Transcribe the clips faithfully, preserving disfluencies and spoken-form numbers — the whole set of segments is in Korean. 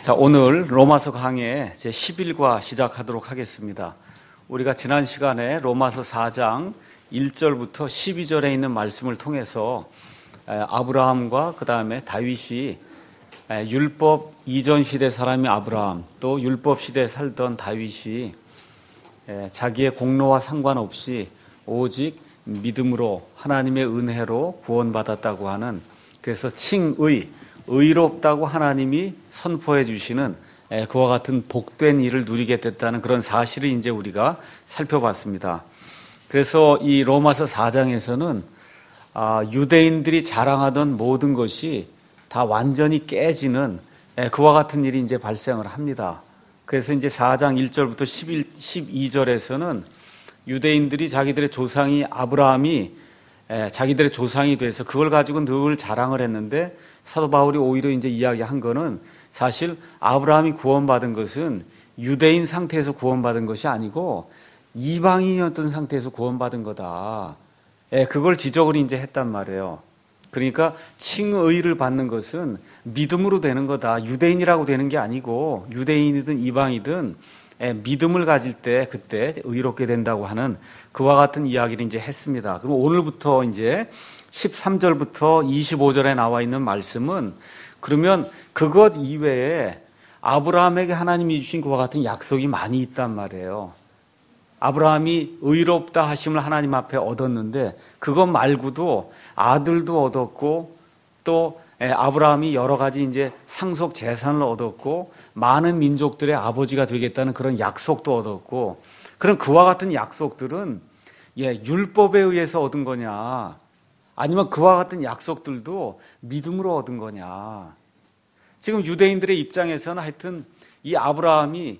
자, 오늘 로마서 강해 제십일 과 시작하도록 하겠습니다. 우리가 지난 시간에 로마서 사 장 일 절부터 십이 절에 있는 말씀을 통해서 아브라함과 그 다음에 다윗이 율법 이전 시대 사람이 아브라함, 또 율법 시대에 살던 다윗이 자기의 공로와 상관없이 오직 믿음으로 하나님의 은혜로 구원받았다고 하는, 그래서 칭의, 의롭다고 하나님이 선포해 주시는 그와 같은 복된 일을 누리게 됐다는 그런 사실을 이제 우리가 살펴봤습니다. 그래서 이 로마서 사 장에서는 유대인들이 자랑하던 모든 것이 다 완전히 깨지는 그와 같은 일이 이제 발생을 합니다. 그래서 이제 사 장 일 절부터 십일, 십이 절에서는 유대인들이 자기들의 조상이 아브라함이 자기들의 조상이 돼서 그걸 가지고 늘 자랑을 했는데, 사도 바울이 오히려 이제 이야기한 거는 사실 아브라함이 구원받은 것은 유대인 상태에서 구원받은 것이 아니고 이방인이었던 상태에서 구원받은 거다. 그걸 지적을 이제 했단 말이에요. 그러니까 칭의를 받는 것은 믿음으로 되는 거다. 유대인이라고 되는 게 아니고 유대인이든 이방이든 믿음을 가질 때 그때 의롭게 된다고 하는 그와 같은 이야기를 이제 했습니다. 그럼 오늘부터 이제 십삼 절부터 이십오 절에 나와 있는 말씀은, 그러면 그것 이외에 아브라함에게 하나님이 주신 그와 같은 약속이 많이 있단 말이에요. 아브라함이 의롭다 하심을 하나님 앞에 얻었는데 그것 말고도 아들도 얻었고, 또 아브라함이 여러 가지 이제 상속 재산을 얻었고 많은 민족들의 아버지가 되겠다는 그런 약속도 얻었고, 그런 그와 같은 약속들은 예, 율법에 의해서 얻은 거냐, 아니면 그와 같은 약속들도 믿음으로 얻은 거냐. 지금 유대인들의 입장에서는 하여튼 이 아브라함이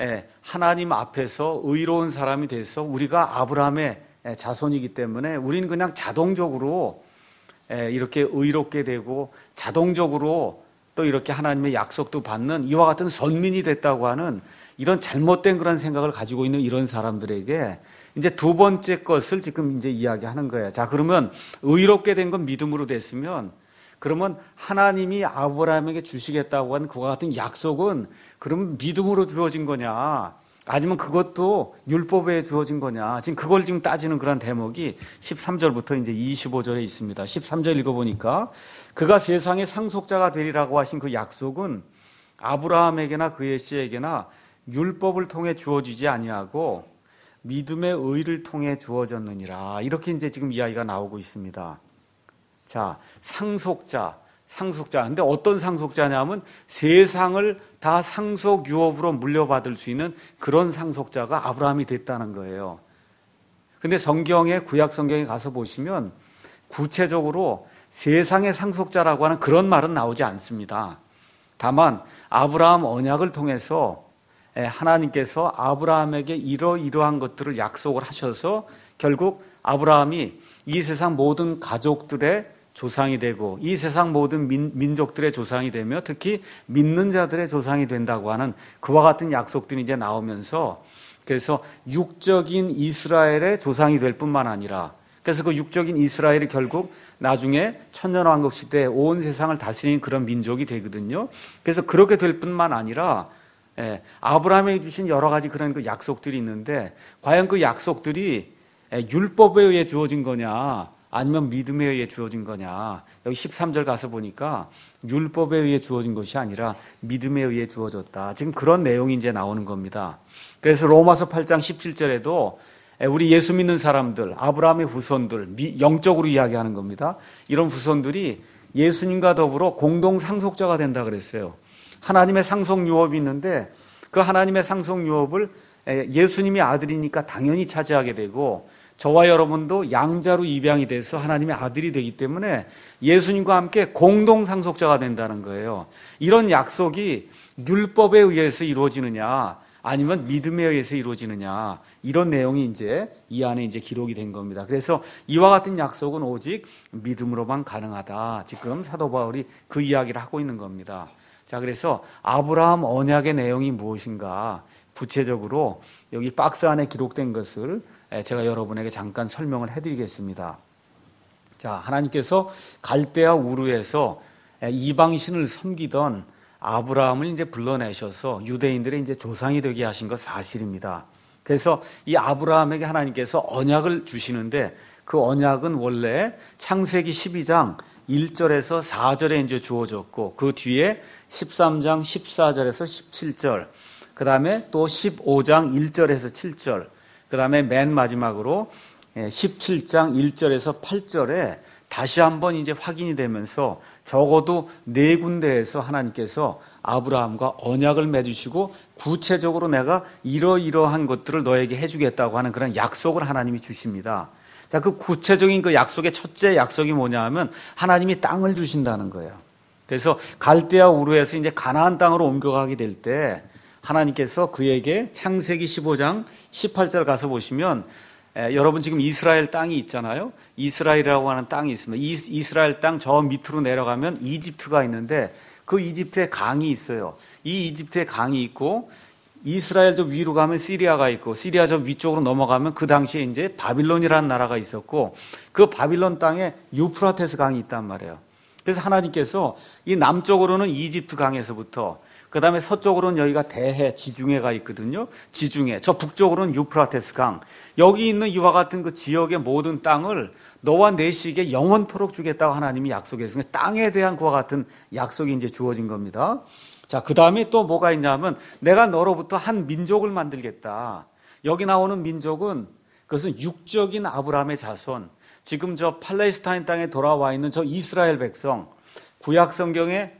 하나님 앞에서 의로운 사람이 돼서 우리가 아브라함의 자손이기 때문에 우리는 그냥 자동적으로 이렇게 의롭게 되고 자동적으로 또 이렇게 하나님의 약속도 받는 이와 같은 선민이 됐다고 하는 이런 잘못된 그런 생각을 가지고 있는 이런 사람들에게 이제 두 번째 것을 지금 이제 이야기하는 거예요. 자, 그러면 의롭게 된 건 믿음으로 됐으면, 그러면 하나님이 아브라함에게 주시겠다고 한 그와 같은 약속은 그러면 믿음으로 주어진 거냐, 아니면 그것도 율법에 주어진 거냐. 지금 그걸 지금 따지는 그런 대목이 십삼 절부터 이제 이십오 절에 있습니다. 십삼 절 읽어보니까, 그가 세상의 상속자가 되리라고 하신 그 약속은 아브라함에게나 그의 씨에게나 율법을 통해 주어지지 아니하고 믿음의 의를 통해 주어졌느니라. 이렇게 이제 지금 이야기가 나오고 있습니다. 자, 상속자, 상속자. 근데 어떤 상속자냐면 세상을 다 상속 유업으로 물려받을 수 있는 그런 상속자가 아브라함이 됐다는 거예요. 근데 성경에, 구약 성경에 가서 보시면 구체적으로 세상의 상속자라고 하는 그런 말은 나오지 않습니다. 다만 아브라함 언약을 통해서 하나님께서 아브라함에게 이러이러한 것들을 약속을 하셔서 결국 아브라함이 이 세상 모든 가족들의 조상이 되고 이 세상 모든 민, 민족들의 조상이 되며 특히 믿는 자들의 조상이 된다고 하는 그와 같은 약속들이 이제 나오면서, 그래서 육적인 이스라엘의 조상이 될 뿐만 아니라, 그래서 그 육적인 이스라엘이 결국 나중에 천년왕국 시대에 온 세상을 다스리는 그런 민족이 되거든요. 그래서 그렇게 될 뿐만 아니라 예, 아브라함에게 주신 여러 가지 그런 그 약속들이 있는데, 과연 그 약속들이 예, 율법에 의해 주어진 거냐, 아니면 믿음에 의해 주어진 거냐. 여기 십삼 절 가서 보니까 율법에 의해 주어진 것이 아니라 믿음에 의해 주어졌다. 지금 그런 내용이 이제 나오는 겁니다. 그래서 로마서 팔 장 십칠 절에도 예, 우리 예수 믿는 사람들, 아브라함의 후손들, 미, 영적으로 이야기하는 겁니다. 이런 후손들이 예수님과 더불어 공동 상속자가 된다 그랬어요. 하나님의 상속 유업이 있는데 그 하나님의 상속 유업을 예수님이 아들이니까 당연히 차지하게 되고, 저와 여러분도 양자로 입양이 돼서 하나님의 아들이 되기 때문에 예수님과 함께 공동 상속자가 된다는 거예요. 이런 약속이 율법에 의해서 이루어지느냐 아니면 믿음에 의해서 이루어지느냐, 이런 내용이 이제 이 안에 이제 기록이 된 겁니다. 그래서 이와 같은 약속은 오직 믿음으로만 가능하다. 지금 사도 바울이 그 이야기를 하고 있는 겁니다. 자, 그래서 아브라함 언약의 내용이 무엇인가, 구체적으로 여기 박스 안에 기록된 것을 제가 여러분에게 잠깐 설명을 해드리겠습니다. 자, 하나님께서 갈대아 우르에서 이방신을 섬기던 아브라함을 이제 불러내셔서 유대인들의 이제 조상이 되게 하신 것 사실입니다. 그래서 이 아브라함에게 하나님께서 언약을 주시는데 그 언약은 원래 창세기 십이 장 일 절에서 사 절에 이제 주어졌고 그 뒤에 십삼 장 십사 절에서 십칠 절, 그 다음에 또 십오 장 일 절에서 칠 절, 그 다음에 맨 마지막으로 십칠 장 일 절에서 팔 절에 다시 한번 이제 확인이 되면서 적어도 네 군데에서 하나님께서 아브라함과 언약을 맺으시고 구체적으로 내가 이러이러한 것들을 너에게 해주겠다고 하는 그런 약속을 하나님이 주십니다. 자, 그 구체적인 그 약속의 첫째 약속이 뭐냐 하면 하나님이 땅을 주신다는 거예요. 그래서 갈대아 우르에서 이제 가나안 땅으로 옮겨가게 될 때 하나님께서 그에게 창세기 십오 장 십팔 절 가서 보시면 에, 여러분 지금 이스라엘 땅이 있잖아요. 이스라엘이라고 하는 땅이 있습니다. 이, 이스라엘 땅 저 밑으로 내려가면 이집트가 있는데 그 이집트에 강이 있어요. 이 이집트에 강이 있고 이스라엘 저 위로 가면 시리아가 있고 시리아 저 위쪽으로 넘어가면 그 당시에 이제 바빌론이라는 나라가 있었고 그 바빌론 땅에 유프라테스 강이 있단 말이에요. 그래서 하나님께서 이 남쪽으로는 이집트 강에서부터 그 다음에 서쪽으로는 여기가 대해 지중해가 있거든요. 지중해. 저 북쪽으로는 유프라테스 강. 여기 있는 이와 같은 그 지역의 모든 땅을 너와 내 씨에게 영원토록 주겠다고 하나님이 약속했으니까 땅에 대한 그와 같은 약속이 이제 주어진 겁니다. 자, 그 다음에 또 뭐가 있냐면 내가 너로부터 한 민족을 만들겠다. 여기 나오는 민족은 그것은 육적인 아브라함의 자손. 지금 저 팔레스타인 땅에 돌아와 있는 저 이스라엘 백성. 구약 성경에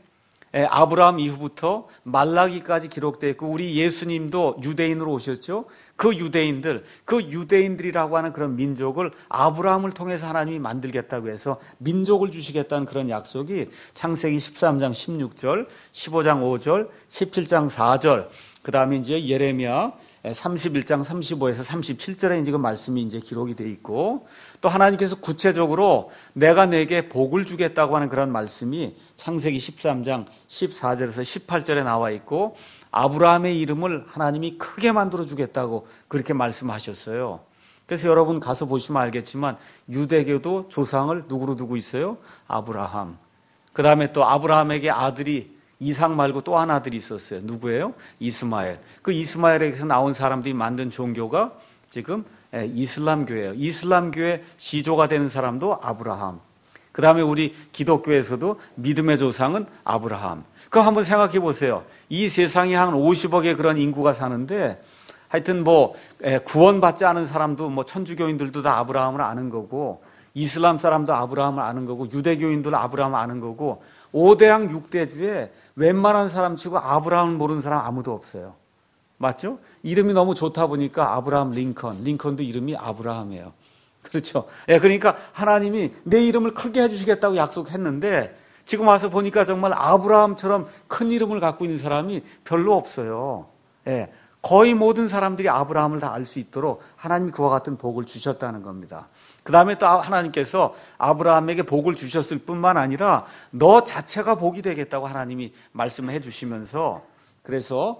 아브라함 이후부터 말라기까지 기록되어 있고 우리 예수님도 유대인으로 오셨죠. 그 유대인들, 그 유대인들이라고 하는 그런 민족을 아브라함을 통해서 하나님이 만들겠다고 해서 민족을 주시겠다는 그런 약속이 창세기 십삼 장 십육 절, 십오 장 오 절, 십칠 장 사 절, 그 다음에 이제 예레미야 삼십일 장 삼십오에서 삼십칠 절에 지금 말씀이 이제 기록이 되어 있고 또 하나님께서 구체적으로 내가 내게 복을 주겠다고 하는 그런 말씀이 창세기 십삼 장 십사 절에서 십팔 절에 나와 있고 아브라함의 이름을 하나님이 크게 만들어 주겠다고 그렇게 말씀하셨어요. 그래서 여러분 가서 보시면 알겠지만 유대교도 조상을 누구로 두고 있어요? 아브라함. 그 다음에 또 아브라함에게 아들이 이삭 말고 또 한 아들이 있었어요. 누구예요? 이스마엘. 그 이스마엘에게서 나온 사람들이 만든 종교가 지금 이슬람교예요. 이슬람교의 시조가 되는 사람도 아브라함. 그 다음에 우리 기독교에서도 믿음의 조상은 아브라함. 그럼 한번 생각해 보세요. 이 세상에 한 오십억의 그런 인구가 사는데 하여튼 뭐 구원받지 않은 사람도 뭐 천주교인들도 다 아브라함을 아는 거고 이슬람 사람도 아브라함을 아는 거고 유대교인들도 아브라함을 아는 거고 오대양 육대주에 웬만한 사람 치고 아브라함을 모르는 사람 아무도 없어요. 맞죠? 이름이 너무 좋다 보니까 아브라함 링컨, 링컨도 이름이 아브라함이에요. 그렇죠? 예, 그러니까 하나님이 내 이름을 크게 해주시겠다고 약속했는데 지금 와서 보니까 정말 아브라함처럼 큰 이름을 갖고 있는 사람이 별로 없어요. 예, 거의 모든 사람들이 아브라함을 다 알 수 있도록 하나님이 그와 같은 복을 주셨다는 겁니다. 그 다음에 또 하나님께서 아브라함에게 복을 주셨을 뿐만 아니라 너 자체가 복이 되겠다고 하나님이 말씀을 해주시면서 그래서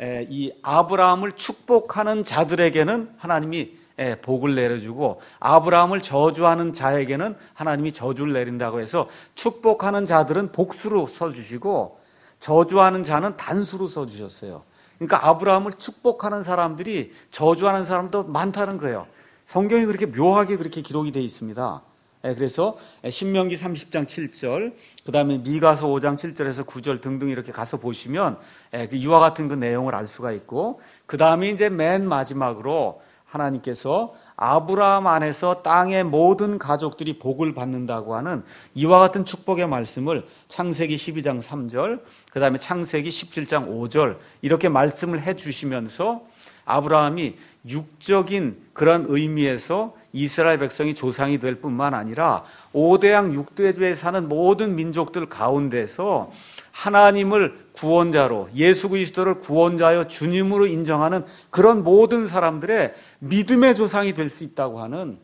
이 아브라함을 축복하는 자들에게는 하나님이 복을 내려주고 아브라함을 저주하는 자에게는 하나님이 저주를 내린다고 해서 축복하는 자들은 복수로 써주시고 저주하는 자는 단수로 써주셨어요. 그러니까 아브라함을 축복하는 사람들이 저주하는 사람도 많다는 거예요. 성경이 그렇게 묘하게 그렇게 기록이 되어 있습니다. 그래서 신명기 삼십 장 칠 절, 그 다음에 미가서 오 장 칠 절에서 구 절 등등 이렇게 가서 보시면 이와 같은 그 내용을 알 수가 있고, 그 다음에 이제 맨 마지막으로 하나님께서 아브라함 안에서 땅의 모든 가족들이 복을 받는다고 하는 이와 같은 축복의 말씀을 창세기 십이 장 삼 절, 그 다음에 창세기 십칠 장 오 절 이렇게 말씀을 해 주시면서 아브라함이 육적인 그런 의미에서 이스라엘 백성이 조상이 될 뿐만 아니라 오대양 육대주에 사는 모든 민족들 가운데서 하나님을 구원자로, 예수 그리스도를 구원자여 주님으로 인정하는 그런 모든 사람들의 믿음의 조상이 될 수 있다고 하는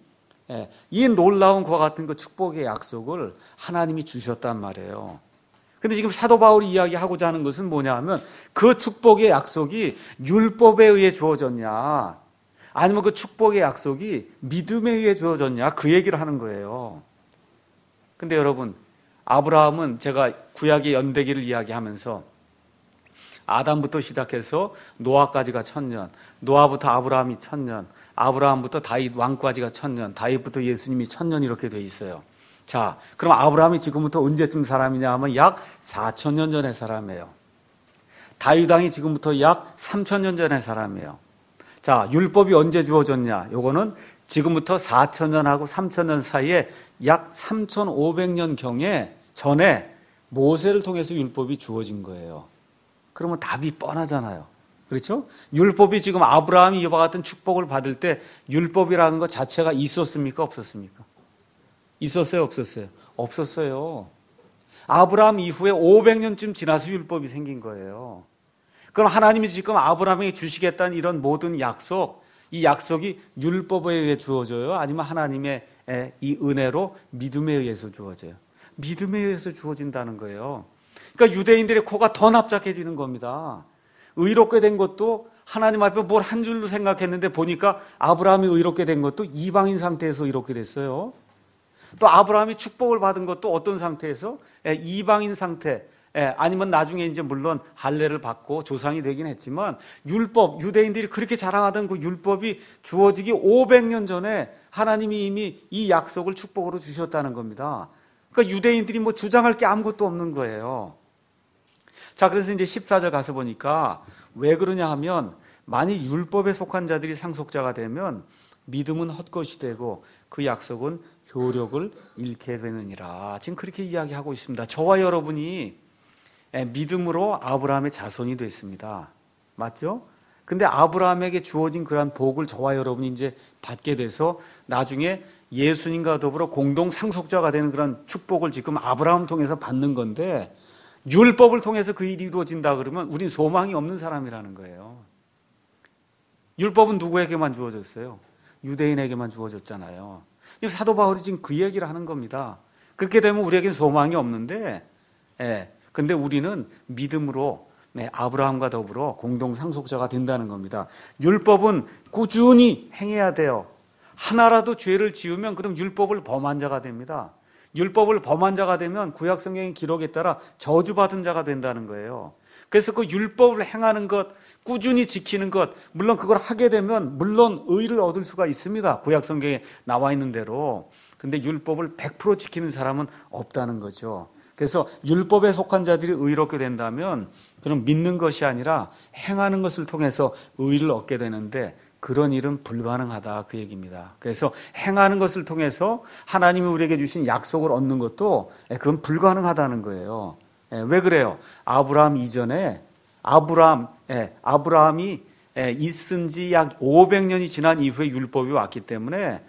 이 놀라운 그와 같은 그 축복의 약속을 하나님이 주셨단 말이에요. 근데 지금 사도 바울이 이야기하고자 하는 것은 뭐냐 하면 그 축복의 약속이 율법에 의해 주어졌냐 아니면 그 축복의 약속이 믿음에 의해 주어졌냐 그 얘기를 하는 거예요. 근데 여러분 아브라함은 제가 구약의 연대기를 이야기하면서 아담부터 시작해서 노아까지가 천년, 노아부터 아브라함이 천년, 아브라함부터 다윗 왕까지가 천년, 다윗부터 예수님이 천년 이렇게 돼 있어요. 자, 그럼 아브라함이 지금부터 언제쯤 사람이냐 하면 약 사천 년 전의 사람이에요. 다윗 왕이 지금부터 약 삼천 년 전의 사람이에요. 자, 율법이 언제 주어졌냐? 요거는 지금부터 사천 년하고 삼천 년 사이에 약 삼천오백 년경에 전에 모세를 통해서 율법이 주어진 거예요. 그러면 답이 뻔하잖아요. 그렇죠? 율법이 지금 아브라함이 이와 같은 축복을 받을 때 율법이라는 것 자체가 있었습니까? 없었습니까? 있었어요? 없었어요? 없었어요. 아브라함 이후에 오백 년쯤 지나서 율법이 생긴 거예요. 그럼 하나님이 지금 아브라함에게 주시겠다는 이런 모든 약속, 이 약속이 율법에 의해 주어져요? 아니면 하나님의 이 은혜로 믿음에 의해서 주어져요? 믿음에 의해서 주어진다는 거예요. 그러니까 유대인들의 코가 더 납작해지는 겁니다. 의롭게 된 것도 하나님 앞에 뭘 한 줄로 생각했는데 보니까 아브라함이 의롭게 된 것도 이방인 상태에서 의롭게 됐어요. 또 아브라함이 축복을 받은 것도 어떤 상태에서? 이방인 상태. 아니면 나중에 이제 물론 할례를 받고 조상이 되긴 했지만 율법, 유대인들이 그렇게 자랑하던 그 율법이 주어지기 오백 년 전에 하나님이 이미 이 약속을 축복으로 주셨다는 겁니다. 그러니까 유대인들이 뭐 주장할 게 아무것도 없는 거예요. 자, 그래서 이제 십사 절 가서 보니까 왜 그러냐 하면 만일 율법에 속한 자들이 상속자가 되면 믿음은 헛것이 되고 그 약속은 효력을 잃게 되느니라. 지금 그렇게 이야기하고 있습니다. 저와 여러분이 믿음으로 아브라함의 자손이 됐습니다. 맞죠? 근데 아브라함에게 주어진 그러한 복을 저와 여러분이 이제 받게 돼서 나중에 예수님과 더불어 공동 상속자가 되는 그런 축복을 지금 아브라함 통해서 받는 건데 율법을 통해서 그 일이 이루어진다 그러면 우린 소망이 없는 사람이라는 거예요. 율법은 누구에게만 주어졌어요? 유대인에게만 주어졌잖아요. 사도 바울이 지금 그 얘기를 하는 겁니다. 그렇게 되면 우리에게는 소망이 없는데, 예, 근데 우리는 믿음으로 네, 아브라함과 더불어 공동 상속자가 된다는 겁니다. 율법은 꾸준히 행해야 돼요. 하나라도 죄를 지으면 그럼 율법을 범한 자가 됩니다. 율법을 범한 자가 되면 구약 성경의 기록에 따라 저주받은 자가 된다는 거예요. 그래서 그 율법을 행하는 것, 꾸준히 지키는 것, 물론 그걸 하게 되면 물론 의를 얻을 수가 있습니다. 구약 성경에 나와 있는 대로. 근데 율법을 백 퍼센트 지키는 사람은 없다는 거죠. 그래서 율법에 속한 자들이 의롭게 된다면 그럼 믿는 것이 아니라 행하는 것을 통해서 의를 얻게 되는데 그런 일은 불가능하다 그 얘기입니다. 그래서 행하는 것을 통해서 하나님이 우리에게 주신 약속을 얻는 것도 그건 불가능하다는 거예요. 왜 그래요? 아브라함 이전에 아브라함, 아브라함이 있은 지 약 오백 년이 지난 이후에 율법이 왔기 때문에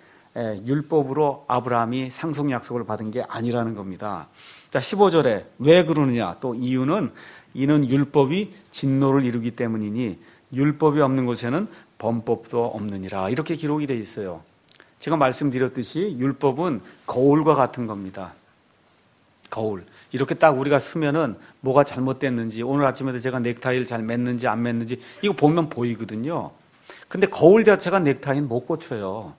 율법으로 아브라함이 상속 약속을 받은 게 아니라는 겁니다. 자, 십오 절에 왜 그러느냐? 또 이유는 이는 율법이 진노를 이루기 때문이니 율법이 없는 곳에는 범법도 없느니라. 이렇게 기록이 되어 있어요. 제가 말씀드렸듯이 율법은 거울과 같은 겁니다. 거울. 이렇게 딱 우리가 쓰면은 뭐가 잘못됐는지, 오늘 아침에도 제가 넥타이를 잘 맸는지 안 맸는지 이거 보면 보이거든요. 근데 거울 자체가 넥타이는 못 고쳐요.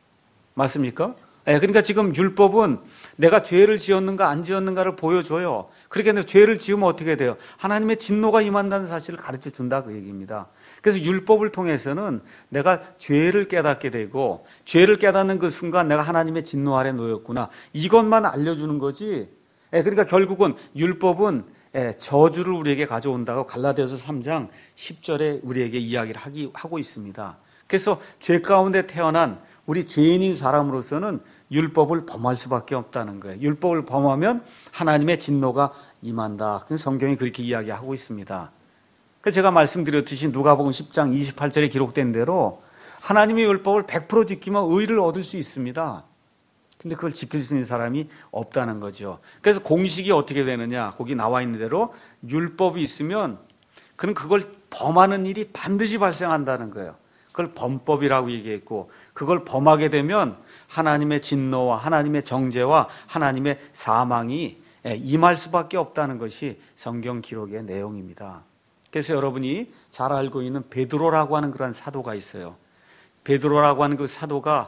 맞습니까? 네, 그러니까 지금 율법은 내가 죄를 지었는가 안 지었는가를 보여줘요. 그렇게 해서 죄를 지으면 어떻게 돼요? 하나님의 진노가 임한다는 사실을 가르쳐 준다 그 얘기입니다. 그래서 율법을 통해서는 내가 죄를 깨닫게 되고 죄를 깨닫는 그 순간 내가 하나님의 진노 아래 놓였구나. 이것만 알려주는 거지. 네, 그러니까 결국은 율법은 저주를 우리에게 가져온다고 갈라디아서 삼 장 십 절에 우리에게 이야기를 하기, 하고 있습니다. 그래서 죄 가운데 태어난 우리 죄인인 사람으로서는 율법을 범할 수밖에 없다는 거예요. 율법을 범하면 하나님의 진노가 임한다. 성경이 그렇게 이야기하고 있습니다. 그래서 제가 말씀드렸듯이 누가복음 십 장 이십팔 절에 기록된 대로 하나님의 율법을 백 퍼센트 지키면 의를 얻을 수 있습니다. 근데 그걸 지킬 수 있는 사람이 없다는 거죠. 그래서 공식이 어떻게 되느냐? 거기 나와 있는 대로 율법이 있으면 그는 그걸 범하는 일이 반드시 발생한다는 거예요. 그걸 범법이라고 얘기했고 그걸 범하게 되면 하나님의 진노와 하나님의 정죄와 하나님의 사망이 임할 수밖에 없다는 것이 성경 기록의 내용입니다. 그래서 여러분이 잘 알고 있는 베드로라고 하는 그런 사도가 있어요. 베드로라고 하는 그 사도가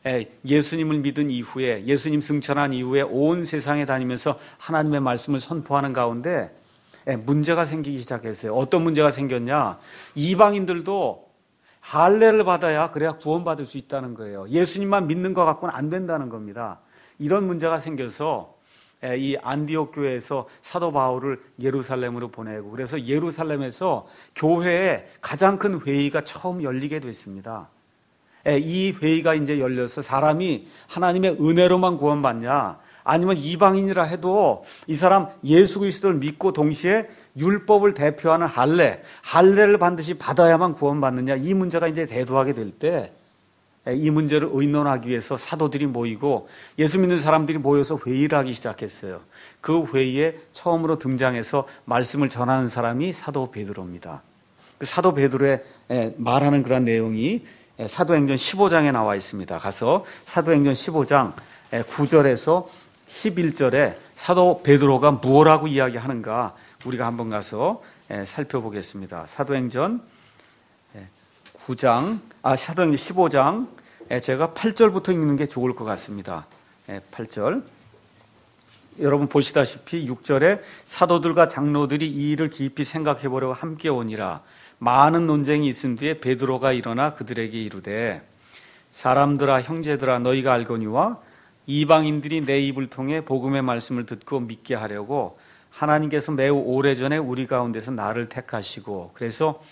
예수님을 믿은 이후에 예수님 승천한 이후에 온 세상에 다니면서 하나님의 말씀을 선포하는 가운데 문제가 생기기 시작했어요. 어떤 문제가 생겼냐? 이방인들도 할례를 받아야 그래야 구원받을 수 있다는 거예요. 예수님만 믿는 것 갖고는 안 된다는 겁니다. 이런 문제가 생겨서 이 안디옥 교회에서 사도 바울을 예루살렘으로 보내고, 그래서 예루살렘에서 교회에 가장 큰 회의가 처음 열리게 됐습니다. 이 회의가 이제 열려서 사람이 하나님의 은혜로만 구원받냐, 아니면 이방인이라 해도 이 사람 예수 그리스도를 믿고 동시에 율법을 대표하는 할례, 할례를 반드시 받아야만 구원받느냐, 이 문제가 이제 대두하게 될 때 이 문제를 의논하기 위해서 사도들이 모이고 예수 믿는 사람들이 모여서 회의를 하기 시작했어요. 그 회의에 처음으로 등장해서 말씀을 전하는 사람이 사도 베드로입니다. 그 사도 베드로의 말하는 그런 내용이 사도행전 십오 장에 나와 있습니다. 가서 사도행전 십오 장 구 절에서 십일 절에 사도 베드로가 무엇라고 이야기하는가 우리가 한번 가서 살펴보겠습니다. 사도행전 구 장, 아, 사도행전 십오 장, 제가 팔 절부터 읽는 게 좋을 것 같습니다. 팔 절. 여러분 보시다시피 육 절에 사도들과 장로들이 이 일을 깊이 생각해 보려고 함께 오니라. 많은 논쟁이 있은 뒤에 베드로가 일어나 그들에게 이르되, 사람들아, 형제들아, 너희가 알거니와 이방인들이 내 입을 통해 복음의 말씀을 듣고 믿게 하려고 하나님께서 매우 오래전에 우리 가운데서 나를 택하시고, 그래서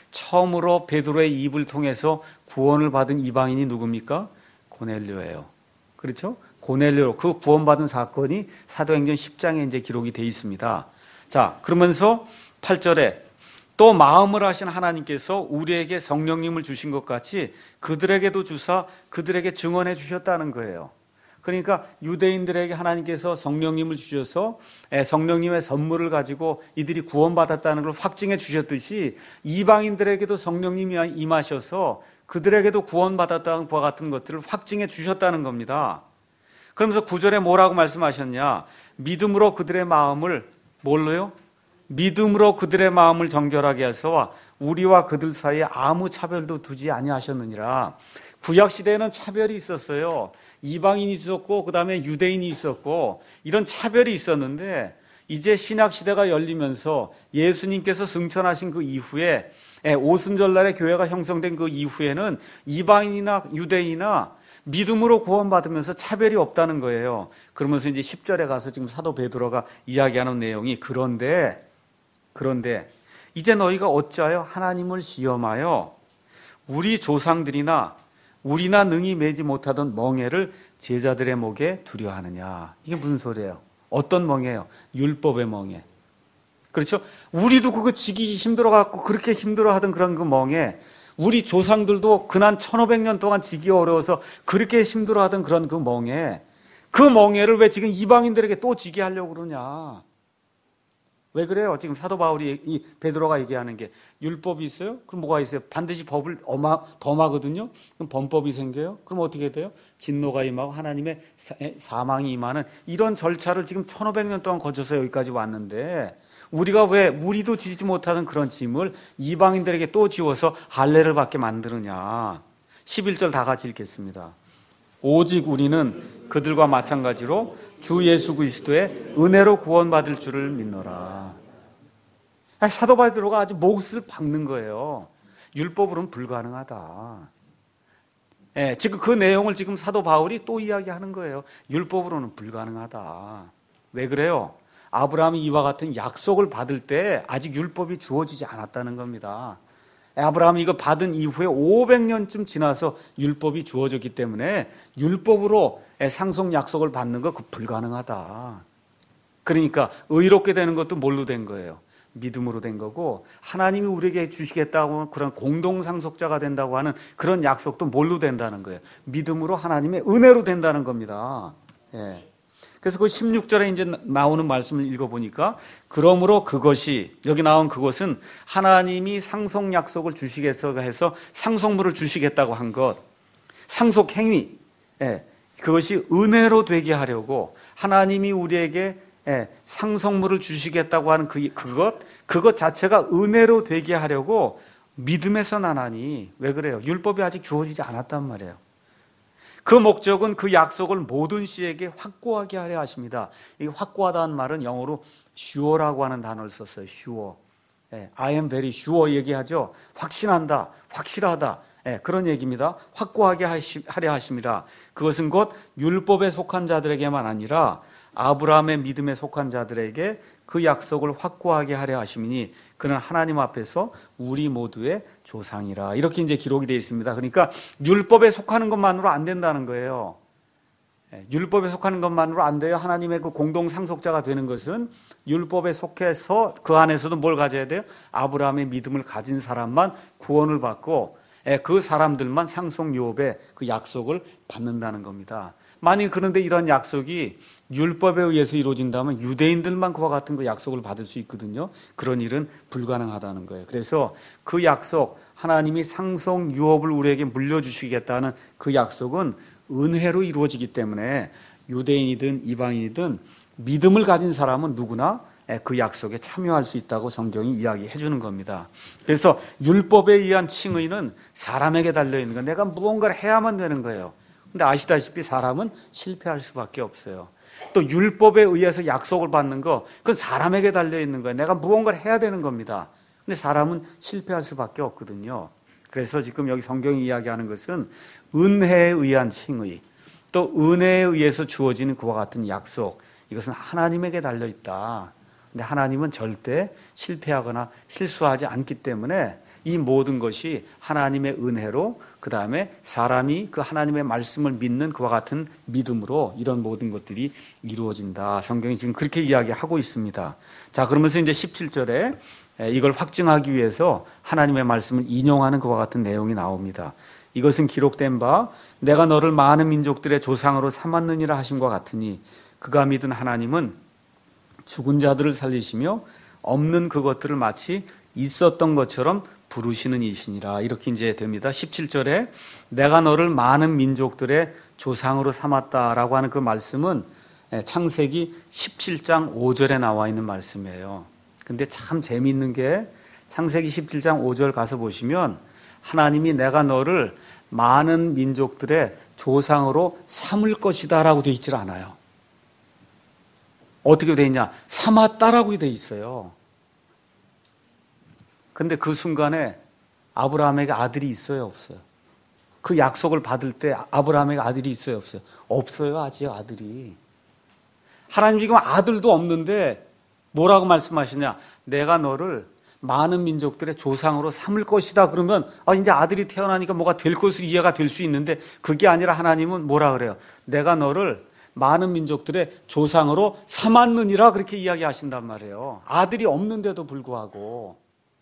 처음으로 베드로의 입을 통해서 구원을 받은 이방인이 누굽니까? 고넬료예요. 그렇죠? 고넬료, 그 구원받은 사건이 사도행전 십 장에 이제 기록이 되어 있습니다. 자, 그러면서 팔 절에 또 마음을 하신 하나님께서 우리에게 성령님을 주신 것 같이 그들에게도 주사 그들에게 증언해 주셨다는 거예요. 그러니까 유대인들에게 하나님께서 성령님을 주셔서 성령님의 선물을 가지고 이들이 구원받았다는 걸 확증해 주셨듯이 이방인들에게도 성령님이 임하셔서 그들에게도 구원받았다는 바와 같은 것들을 확증해 주셨다는 겁니다. 그러면서 구 절에 뭐라고 말씀하셨냐? 믿음으로 그들의 마음을 뭘로요? 믿음으로 그들의 마음을 정결하게 하사 우리와 그들 사이에 아무 차별도 두지 아니하셨느니라. 구약 시대에는 차별이 있었어요. 이방인이 있었고 그 다음에 유대인이 있었고 이런 차별이 있었는데 이제 신약 시대가 열리면서 예수님께서 승천하신 그 이후에 오순절날에 교회가 형성된 그 이후에는 이방인이나 유대인이나 믿음으로 구원받으면서 차별이 없다는 거예요. 그러면서 이제 십 절에 가서 지금 사도 베드로가 이야기하는 내용이 그런데 그런데 이제 너희가 어찌하여 하나님을 시험하여 우리 조상들이나 우리나 능히 매지 못하던 멍에를 제자들의 목에 두려 하느냐. 이게 무슨 소리예요? 어떤 멍에요? 율법의 멍에. 그렇죠? 우리도 그거 지기 힘들어갖고 그렇게 힘들어하던 그런 그 멍에, 우리 조상들도 그난 천오백 년 동안 지기 어려워서 그렇게 힘들어하던 그런 그 멍에, 그 멍에를 왜 지금 이방인들에게 또 지게 하려고 그러냐? 왜 그래요? 지금 사도 바울이, 이 베드로가 얘기하는 게 율법이 있어요? 그럼 뭐가 있어요? 반드시 법을 어마, 범하거든요? 그럼 범법이 생겨요? 그럼 어떻게 돼요? 진노가 임하고 하나님의 사망이 임하는 이런 절차를 지금 천오백 년 동안 거쳐서 여기까지 왔는데 우리가 왜 우리도 지지 못하는 그런 짐을 이방인들에게 또 지워서 할례를 받게 만드느냐? 십일 절 다 같이 읽겠습니다. 오직 우리는 그들과 마찬가지로 주 예수 그리스도의 은혜로 구원받을 줄을 믿노라. 사도 베드로가 아주 몫을 박는 거예요. 율법으로는 불가능하다. 예, 지금 그 내용을 지금 사도 바울이 또 이야기하는 거예요. 율법으로는 불가능하다. 왜 그래요? 아브라함이 이와 같은 약속을 받을 때 아직 율법이 주어지지 않았다는 겁니다. 아브라함이 이거 받은 이후에 오백 년쯤 지나서 율법이 주어졌기 때문에 율법으로 상속 약속을 받는 거 그 불가능하다. 그러니까 의롭게 되는 것도 뭘로 된 거예요? 믿음으로 된 거고, 하나님이 우리에게 주시겠다고 그런 공동 상속자가 된다고 하는 그런 약속도 뭘로 된다는 거예요? 믿음으로 하나님의 은혜로 된다는 겁니다. 예. 그래서 그 십육 절에 이제 나오는 말씀을 읽어보니까, 그러므로 그것이, 여기 나온 그것은 하나님이 상속 약속을 주시겠다고 해서 상속물을 주시겠다고 한 것, 상속 행위, 예, 그것이 은혜로 되게 하려고 하나님이 우리에게 예, 상속물을 주시겠다고 하는 그, 그것, 그것 자체가 은혜로 되게 하려고 믿음에서 나나니. 왜 그래요? 율법이 아직 주어지지 않았단 말이에요. 그 목적은 그 약속을 모든 씨에게 확고하게 하려 하십니다. 이 확고하다는 말은 영어로 sure라고 하는 단어를 썼어요. sure. 예, I am very sure 얘기하죠. 확신한다, 확실하다. 예, 그런 얘기입니다. 확고하게 하려 하심이라. 그것은 곧 율법에 속한 자들에게만 아니라 아브라함의 믿음에 속한 자들에게 그 약속을 확고하게 하려 하심이니 그는 하나님 앞에서 우리 모두의 조상이라. 이렇게 이제 기록이 되어 있습니다. 그러니까 율법에 속하는 것만으로 안 된다는 거예요. 율법에 속하는 것만으로 안 돼요. 하나님의 그 공동 상속자가 되는 것은 율법에 속해서 그 안에서도 뭘 가져야 돼요? 아브라함의 믿음을 가진 사람만 구원을 받고 그 사람들만 상속 유업의 그 약속을 받는다는 겁니다. 만일 그런데 이런 약속이 율법에 의해서 이루어진다면 유대인들만 그와 같은 그 약속을 받을 수 있거든요. 그런 일은 불가능하다는 거예요. 그래서 그 약속, 하나님이 상속 유업을 우리에게 물려주시겠다는 그 약속은 은혜로 이루어지기 때문에 유대인이든 이방인이든 믿음을 가진 사람은 누구나 그 약속에 참여할 수 있다고 성경이 이야기해 주는 겁니다. 그래서 율법에 의한 칭의는 사람에게 달려있는 거예요. 내가 무언가를 해야만 되는 거예요. 근데 아시다시피 사람은 실패할 수밖에 없어요. 또 율법에 의해서 약속을 받는 거, 그건 사람에게 달려있는 거예요. 내가 무언가를 해야 되는 겁니다. 근데 사람은 실패할 수밖에 없거든요. 그래서 지금 여기 성경이 이야기하는 것은 은혜에 의한 칭의, 또 은혜에 의해서 주어지는 그와 같은 약속, 이것은 하나님에게 달려있다. 근데 하나님은 절대 실패하거나 실수하지 않기 때문에 이 모든 것이 하나님의 은혜로, 그 다음에 사람이 그 하나님의 말씀을 믿는 그와 같은 믿음으로 이런 모든 것들이 이루어진다. 성경이 지금 그렇게 이야기하고 있습니다. 자, 그러면서 이제 십칠 절에 이걸 확증하기 위해서 하나님의 말씀을 인용하는 그와 같은 내용이 나옵니다. 이것은 기록된 바 내가 너를 많은 민족들의 조상으로 삼았느니라 하심과 같으니 그가 믿은 하나님은 죽은 자들을 살리시며 없는 그것들을 마치 있었던 것처럼 부르시는 이시니라. 이렇게 이제 됩니다. 십칠 절에 내가 너를 많은 민족들의 조상으로 삼았다라고 하는 그 말씀은 창세기 십칠 장 오 절에 나와 있는 말씀이에요. 근데 참 재미있는 게 창세기 십칠 장 오 절 가서 보시면 하나님이 내가 너를 많은 민족들의 조상으로 삼을 것이다 라고 되어 있질 않아요. 어떻게 되어 있냐? 삼았다라고 되어 있어요. 근데 그 순간에 아브라함에게 아들이 있어요, 없어요? 그 약속을 받을 때 아브라함에게 아들이 있어요, 없어요? 없어요, 아직 아들이. 하나님 지금 아들도 없는데 뭐라고 말씀하시냐? 내가 너를 많은 민족들의 조상으로 삼을 것이다. 그러면 아, 이제 아들이 태어나니까 뭐가 될 것으로 이해가 될 수 있는데 그게 아니라 하나님은 뭐라 그래요? 내가 너를 많은 민족들의 조상으로 삼았느니라 그렇게 이야기하신단 말이에요. 아들이 없는데도 불구하고.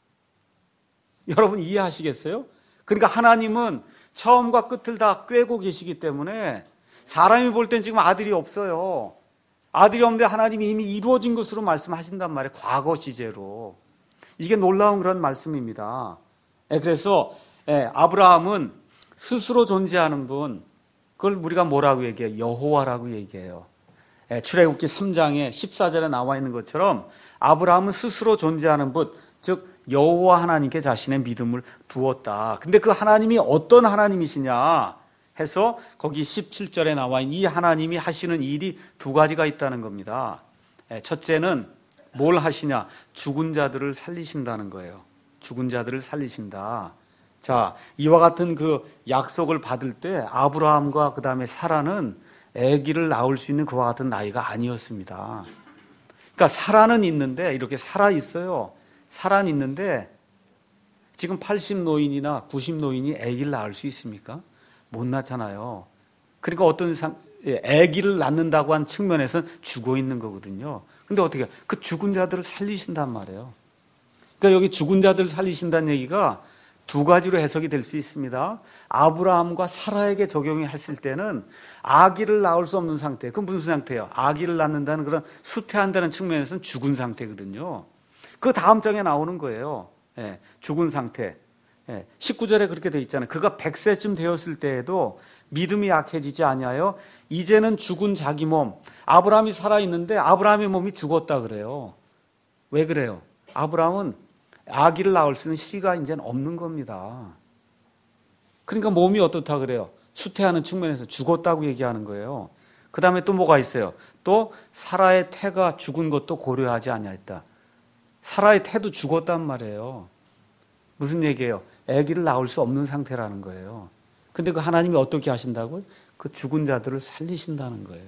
여러분 이해하시겠어요? 그러니까 하나님은 처음과 끝을 다 꿰고 계시기 때문에 사람이 볼 땐 지금 아들이 없어요. 아들이 없는데 하나님이 이미 이루어진 것으로 말씀하신단 말이에요. 과거 시제로. 이게 놀라운 그런 말씀입니다. 그래서 아브라함은 스스로 존재하는 분, 그걸 우리가 뭐라고 얘기해요? 여호와라고 얘기해요. 출애굽기 삼 장에 십사 절에 나와 있는 것처럼 아브라함은 스스로 존재하는 분, 즉 여호와 하나님께 자신의 믿음을 두었다. 근데 그 하나님이 어떤 하나님이시냐 해서 거기 십칠 절에 나와 있는 이 하나님이 하시는 일이 두 가지가 있다는 겁니다. 첫째는 뭘 하시냐? 죽은 자들을 살리신다는 거예요. 죽은 자들을 살리신다. 자, 이와 같은 그 약속을 받을 때 아브라함과 그 다음에 사라는 아기를 낳을 수 있는 그와 같은 나이가 아니었습니다. 그러니까 사라는 있는데 이렇게 살아 있어요. 살아 있는데 지금 팔십 노인이나 구십 노인이 아기를 낳을 수 있습니까? 못 낳잖아요. 그러니까 어떤 상, 아기를 낳는다고 한 측면에서는 죽어 있는 거거든요. 근데 어떻게 그 죽은 자들을 살리신단 말이에요. 그러니까 여기 죽은 자들을 살리신다는 얘기가 두 가지로 해석이 될 수 있습니다. 아브라함과 사라에게 적용이 했을 때는 아기를 낳을 수 없는 상태. 그건 무슨 상태예요? 아기를 낳는다는 그런 수태한다는 측면에서는 죽은 상태거든요. 그 다음 장에 나오는 거예요. 예, 죽은 상태. 예, 십구 절에 그렇게 돼 있잖아요. 그가 백 세쯤 되었을 때에도 믿음이 약해지지 아니하여 이제는 죽은 자기 몸. 아브라함이 살아있는데 아브라함의 몸이 죽었다 그래요. 왜 그래요? 아브라함은 아기를 낳을 수 있는 시기가 이제는 없는 겁니다. 그러니까 몸이 어떻다 그래요? 수태하는 측면에서 죽었다고 얘기하는 거예요. 그 다음에 또 뭐가 있어요? 또 사라의 태가 죽은 것도 고려하지 아니하였다. 사라의 태도 죽었단 말이에요. 무슨 얘기예요? 아기를 낳을 수 없는 상태라는 거예요. 근데 그 하나님이 어떻게 하신다고요? 그 죽은 자들을 살리신다는 거예요.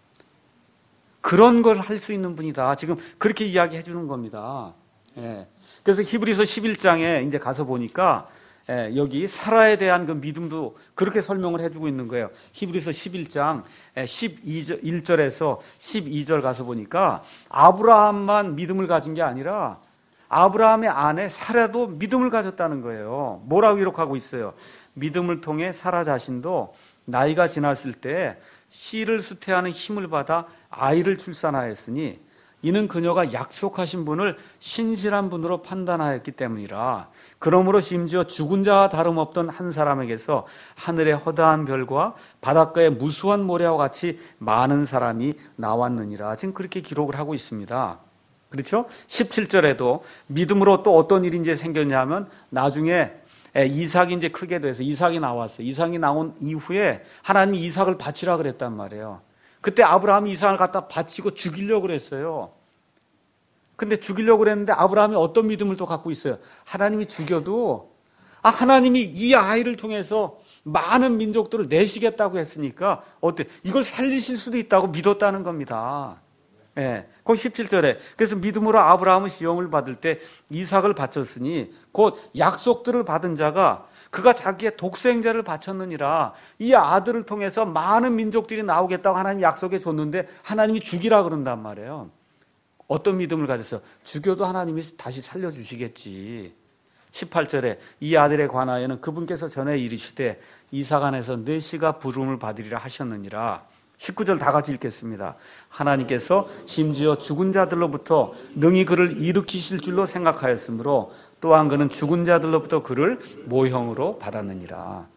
그런 걸 할 수 있는 분이다. 지금 그렇게 이야기해 주는 겁니다. 예. 그래서 히브리서 십일 장에 이제 가서 보니까 예, 여기 사라에 대한 그 믿음도 그렇게 설명을 해주고 있는 거예요. 히브리서 십일 장 십일 절에서 십이 절 가서 보니까 아브라함만 믿음을 가진 게 아니라 아브라함의 아내 사라도 믿음을 가졌다는 거예요. 뭐라고 기록하고 있어요? 믿음을 통해 사라 자신도 나이가 지났을 때 씨를 수태하는 힘을 받아 아이를 출산하였으니 이는 그녀가 약속하신 분을 신실한 분으로 판단하였기 때문이라. 그러므로 심지어 죽은 자와 다름없던 한 사람에게서 하늘의 허다한 별과 바닷가의 무수한 모래와 같이 많은 사람이 나왔느니라. 지금 그렇게 기록을 하고 있습니다. 그렇죠? 십칠 절에도 믿음으로 또 어떤 일이 이제 생겼냐면 나중에 이삭이 이제 크게 돼서 이삭이 나왔어요. 이삭이 나온 이후에 하나님이 이삭을 바치라 그랬단 말이에요. 그때 아브라함이 이삭을 갖다 바치고 죽이려고 그랬어요. 근데 죽이려고 그랬는데 아브라함이 어떤 믿음을 또 갖고 있어요? 하나님이 죽여도 아 하나님이 이 아이를 통해서 많은 민족들을 내시겠다고 했으니까 어때? 이걸 살리실 수도 있다고 믿었다는 겁니다. 예, 거기 십칠 절에 그래서 믿음으로 아브라함은 시험을 받을 때 이삭을 바쳤으니 곧 약속들을 받은 자가 그가 자기의 독생자를 바쳤느니라. 이 아들을 통해서 많은 민족들이 나오겠다고 하나님이 약속해 줬는데 하나님이 죽이라 그런단 말이에요. 어떤 믿음을 가졌어? 죽여도 하나님이 다시 살려주시겠지. 십팔 절에 이 아들에 관하여는 그분께서 전에 이르시되 이삭 안에서 내 씨가 부름을 받으리라 하셨느니라. 십구 절 다 같이 읽겠습니다. 하나님께서 심지어 죽은 자들로부터 능히 그를 일으키실 줄로 생각하였으므로 또한 그는 죽은 자들로부터 그를 모형으로 받았느니라.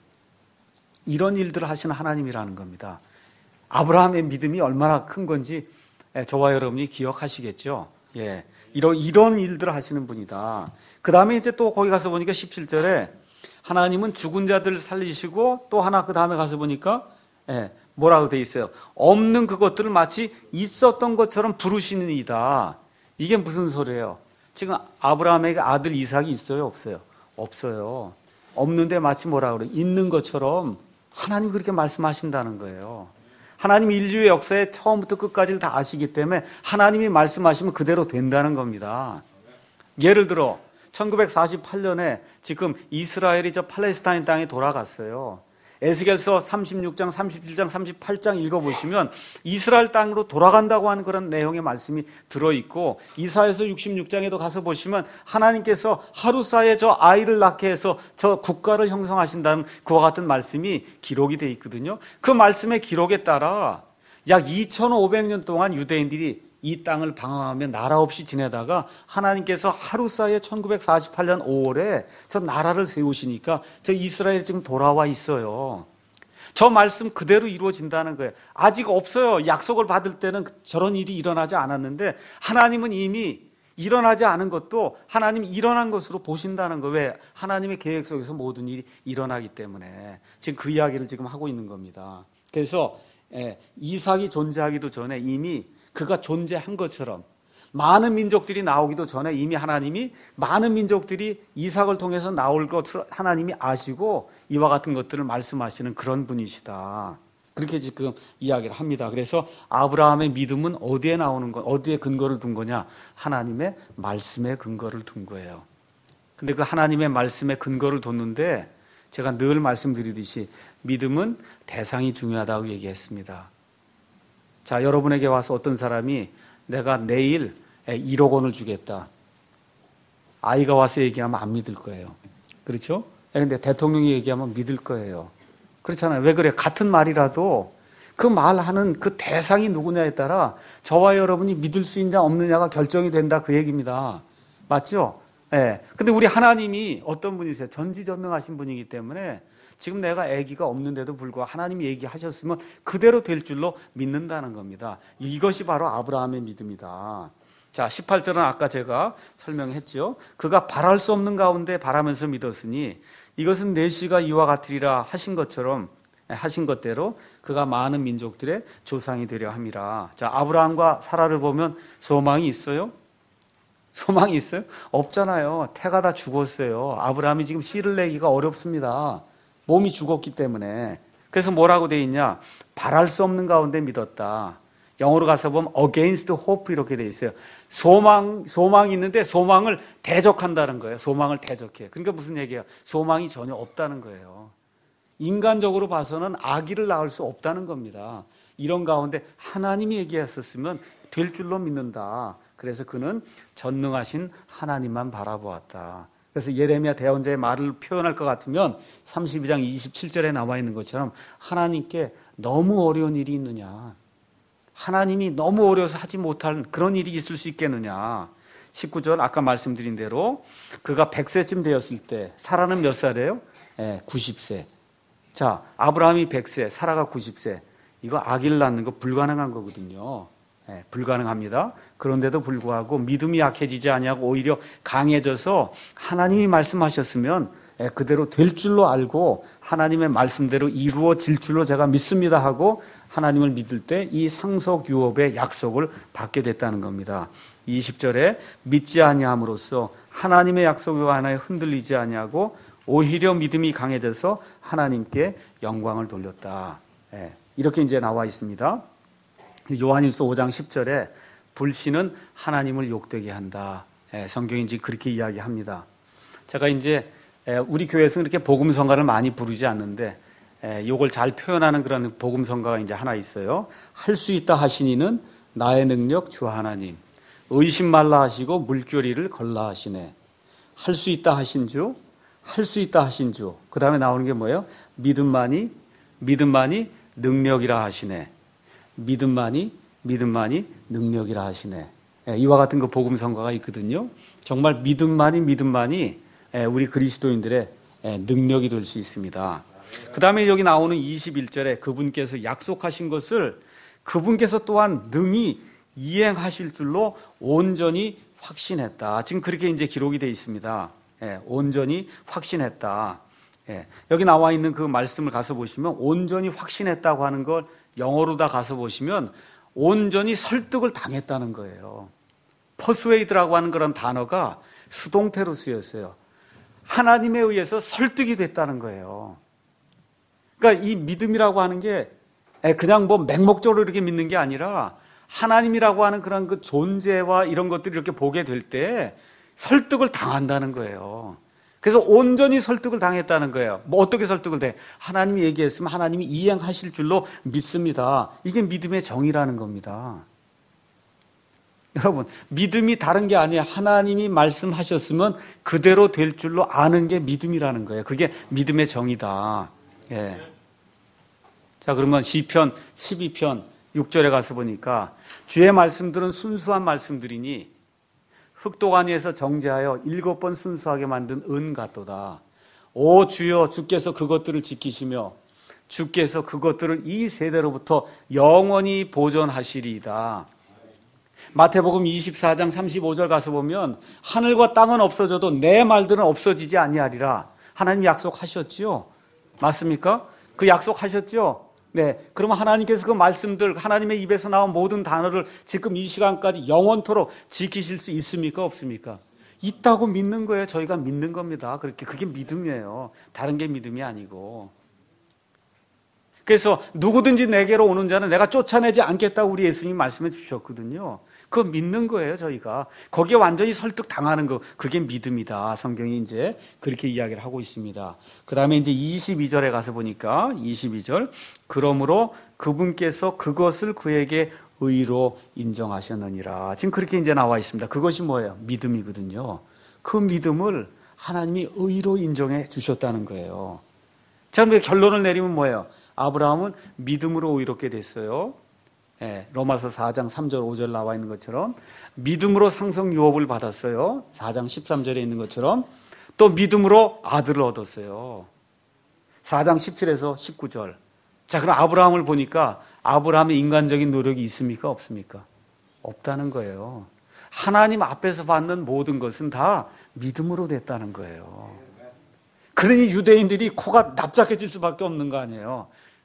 이런 일들을 하시는 하나님이라는 겁니다. 아브라함의 믿음이 얼마나 큰 건지 저와 여러분이 기억하시겠죠. 예, 이런 이런 일들을 하시는 분이다. 그 다음에 이제 또 거기 가서 보니까 십칠 절에 하나님은 죽은 자들을 살리시고 또 하나 그 다음에 가서 보니까 예, 뭐라고 돼 있어요? 없는 그것들을 마치 있었던 것처럼 부르시는 이다. 이게 무슨 소리예요? 지금 아브라함에게 아들 이삭이 있어요? 없어요? 없어요. 없는데 마치 뭐라 그래요? 있는 것처럼 하나님이 그렇게 말씀하신다는 거예요. 하나님이 인류의 역사에 처음부터 끝까지를 다 아시기 때문에 하나님이 말씀하시면 그대로 된다는 겁니다. 예를 들어 천구백사십팔 년에 지금 이스라엘이 저 팔레스타인 땅에 돌아갔어요. 에스겔서 삼십육 장, 삼십칠 장, 삼십팔 장 읽어보시면 이스라엘 땅으로 돌아간다고 하는 그런 내용의 말씀이 들어있고 이사야서 육십육 장에도 가서 보시면 하나님께서 하루 사이에 저 아이를 낳게 해서 저 국가를 형성하신다는 그와 같은 말씀이 기록이 되어 있거든요. 그 말씀의 기록에 따라 약 이천오백 년 동안 유대인들이 이 땅을 방황하며 나라 없이 지내다가 하나님께서 하루 사이에 천구백사십팔 년 오월에 저 나라를 세우시니까 저 이스라엘이 지금 돌아와 있어요. 저 말씀 그대로 이루어진다는 거예요. 아직 없어요. 약속을 받을 때는 저런 일이 일어나지 않았는데 하나님은 이미 일어나지 않은 것도 하나님이 일어난 것으로 보신다는 거예요. 왜? 하나님의 계획 속에서 모든 일이 일어나기 때문에 지금 그 이야기를 지금 하고 있는 겁니다. 그래서 이삭이 존재하기도 전에 이미 그가 존재한 것처럼 많은 민족들이 나오기도 전에 이미 하나님이 많은 민족들이 이삭을 통해서 나올 것을 하나님이 아시고 이와 같은 것들을 말씀하시는 그런 분이시다. 그렇게 지금 이야기를 합니다. 그래서 아브라함의 믿음은 어디에 나오는 거, 어디에 근거를 둔 거냐? 하나님의 말씀에 근거를 둔 거예요. 근데 그 하나님의 말씀에 근거를 뒀는데 제가 늘 말씀드리듯이 믿음은 대상이 중요하다고 얘기했습니다. 자, 여러분에게 와서 어떤 사람이 내가 내일 일억 원을 주겠다. 아이가 와서 얘기하면 안 믿을 거예요. 그렇죠? 근데 대통령이 얘기하면 믿을 거예요. 그렇잖아요. 왜 그래? 같은 말이라도 그 말하는 그 대상이 누구냐에 따라 저와 여러분이 믿을 수 있냐 없느냐가 결정이 된다 그 얘기입니다. 맞죠? 예. 근데 우리 하나님이 어떤 분이세요? 전지전능하신 분이기 때문에 지금 내가 아기가 없는데도 불구하고 하나님이 얘기하셨으면 그대로 될 줄로 믿는다는 겁니다. 이것이 바로 아브라함의 믿음이다. 자, 십팔 절은 아까 제가 설명했죠. 그가 바랄 수 없는 가운데 바라면서 믿었으니 이것은 내 씨가 이와 같으리라 하신 것처럼 하신 것대로 그가 많은 민족들의 조상이 되려 함이라. 자, 아브라함과 사라를 보면 소망이 있어요? 소망이 있어요? 없잖아요. 태가 다 죽었어요. 아브라함이 지금 씨를 내기가 어렵습니다. 몸이 죽었기 때문에. 그래서 뭐라고 돼 있냐? 바랄 수 없는 가운데 믿었다. 영어로 가서 보면 against hope 이렇게 돼 있어요. 소망, 소망이 있는데 소망을 대적한다는 거예요. 소망을 대적해. 그러니까 무슨 얘기예요? 소망이 전혀 없다는 거예요. 인간적으로 봐서는 아기를 낳을 수 없다는 겁니다. 이런 가운데 하나님이 얘기했었으면 될 줄로 믿는다. 그래서 그는 전능하신 하나님만 바라보았다. 그래서 예레미야 대언자의 말을 표현할 것 같으면 삼십이 장 이십칠 절에 나와 있는 것처럼 하나님께 너무 어려운 일이 있느냐, 하나님이 너무 어려워서 하지 못할 그런 일이 있을 수 있겠느냐. 십구 절 아까 말씀드린 대로 그가 백 세쯤 되었을 때, 사라는 몇 살이에요? 네, 구십 세. 자, 아브라함이 백 세, 사라가 구십 세. 이거 아기를 낳는 거 불가능한 거거든요. 네, 불가능합니다. 그런데도 불구하고 믿음이 약해지지 아니하고 오히려 강해져서 하나님이 말씀하셨으면 그대로 될 줄로 알고 하나님의 말씀대로 이루어질 줄로 제가 믿습니다 하고 하나님을 믿을 때 이 상속 유업의 약속을 받게 됐다는 겁니다. 이십 절에 믿지 아니함으로써 하나님의 약속에 관하여 흔들리지 아니하고 오히려 믿음이 강해져서 하나님께 영광을 돌렸다. 이렇게 이제 나와 있습니다. 요한일서 오 장 십 절에 불신은 하나님을 욕되게 한다. 성경이 이제 그렇게 이야기합니다. 제가 이제 우리 교회에서는 그렇게 복음성가를 많이 부르지 않는데 이걸 잘 표현하는 그런 복음성가가 이제 하나 있어요. 할 수 있다 하시니는 나의 능력 주 하나님. 의심 말라 하시고 물결이를 걸라 하시네. 할 수 있다 하신 주, 할 수 있다 하신 주. 그 다음에 나오는 게 뭐예요? 믿음만이, 믿음만이 능력이라 하시네. 믿음만이, 믿음만이 능력이라 하시네. 이와 같은 그 복음성가가 있거든요. 정말 믿음만이, 믿음만이 우리 그리스도인들의 능력이 될 수 있습니다. 그 다음에 여기 나오는 이십일 절에 그분께서 약속하신 것을 그분께서 또한 능히 이행하실 줄로 온전히 확신했다. 지금 그렇게 이제 기록이 되어 있습니다. 온전히 확신했다. 여기 나와 있는 그 말씀을 가서 보시면 온전히 확신했다고 하는 걸 영어로 다 가서 보시면 온전히 설득을 당했다는 거예요. 퍼스웨이드라고 하는 그런 단어가 수동태로 쓰였어요. 하나님에 의해서 설득이 됐다는 거예요. 그러니까 이 믿음이라고 하는 게 그냥 뭐 맹목적으로 이렇게 믿는 게 아니라 하나님이라고 하는 그런 그 존재와 이런 것들을 이렇게 보게 될 때 설득을 당한다는 거예요. 그래서 온전히 설득을 당했다는 거예요. 뭐 어떻게 설득을 돼? 하나님이 얘기했으면 하나님이 이행하실 줄로 믿습니다. 이게 믿음의 정의라는 겁니다. 여러분, 믿음이 다른 게 아니에요. 하나님이 말씀하셨으면 그대로 될 줄로 아는 게 믿음이라는 거예요. 그게 믿음의 정의다. 예. 자, 그러면 시편 십이 편 육 절에 가서 보니까 주의 말씀들은 순수한 말씀들이니 흑도가니에서 정죄하여 일곱 번 순수하게 만든 은 같도다. 오 주여, 주께서 그것들을 지키시며 주께서 그것들을 이 세대로부터 영원히 보존하시리이다. 마태복음 이십사 장 삼십오 절 가서 보면 하늘과 땅은 없어져도 내 말들은 없어지지 아니하리라. 하나님 약속하셨지요? 맞습니까? 그 약속하셨죠? 네. 그러면 하나님께서 그 말씀들, 하나님의 입에서 나온 모든 단어를 지금 이 시간까지 영원토록 지키실 수 있습니까? 없습니까? 있다고 믿는 거예요. 저희가 믿는 겁니다. 그렇게 그게 믿음이에요. 다른 게 믿음이 아니고. 그래서 누구든지 내게로 오는 자는 내가 쫓아내지 않겠다고 우리 예수님 말씀해 주셨거든요. 그거 믿는 거예요, 저희가. 거기에 완전히 설득당하는 거, 그게 믿음이다. 성경이 이제 그렇게 이야기를 하고 있습니다. 그 다음에 이제 이십이 절에 가서 보니까 이십이 절, 그러므로 그분께서 그것을 그에게 의로 인정하셨느니라. 지금 그렇게 이제 나와 있습니다. 그것이 뭐예요? 믿음이거든요. 그 믿음을 하나님이 의로 인정해 주셨다는 거예요. 자, 그럼 결론을 내리면 뭐예요? 아브라함은 믿음으로 의롭게 됐어요. 예, 로마서 사 장 삼 절 오 절 나와 있는 것처럼 믿음으로 상속 유업을 받았어요. 사 장 십삼 절에 있는 것처럼 또 믿음으로 아들을 얻었어요. 사 장 십칠에서 십구 절. 자, 그럼 아브라함을 보니까 아브라함의 인간적인 노력이 있습니까? 없습니까? 없다는 거예요. 하나님 앞에서 받는 모든 것은 다 믿음으로 됐다는 거예요. 그러니 유대인들이 코가 납작해질 수밖에 없는 거 아니에요.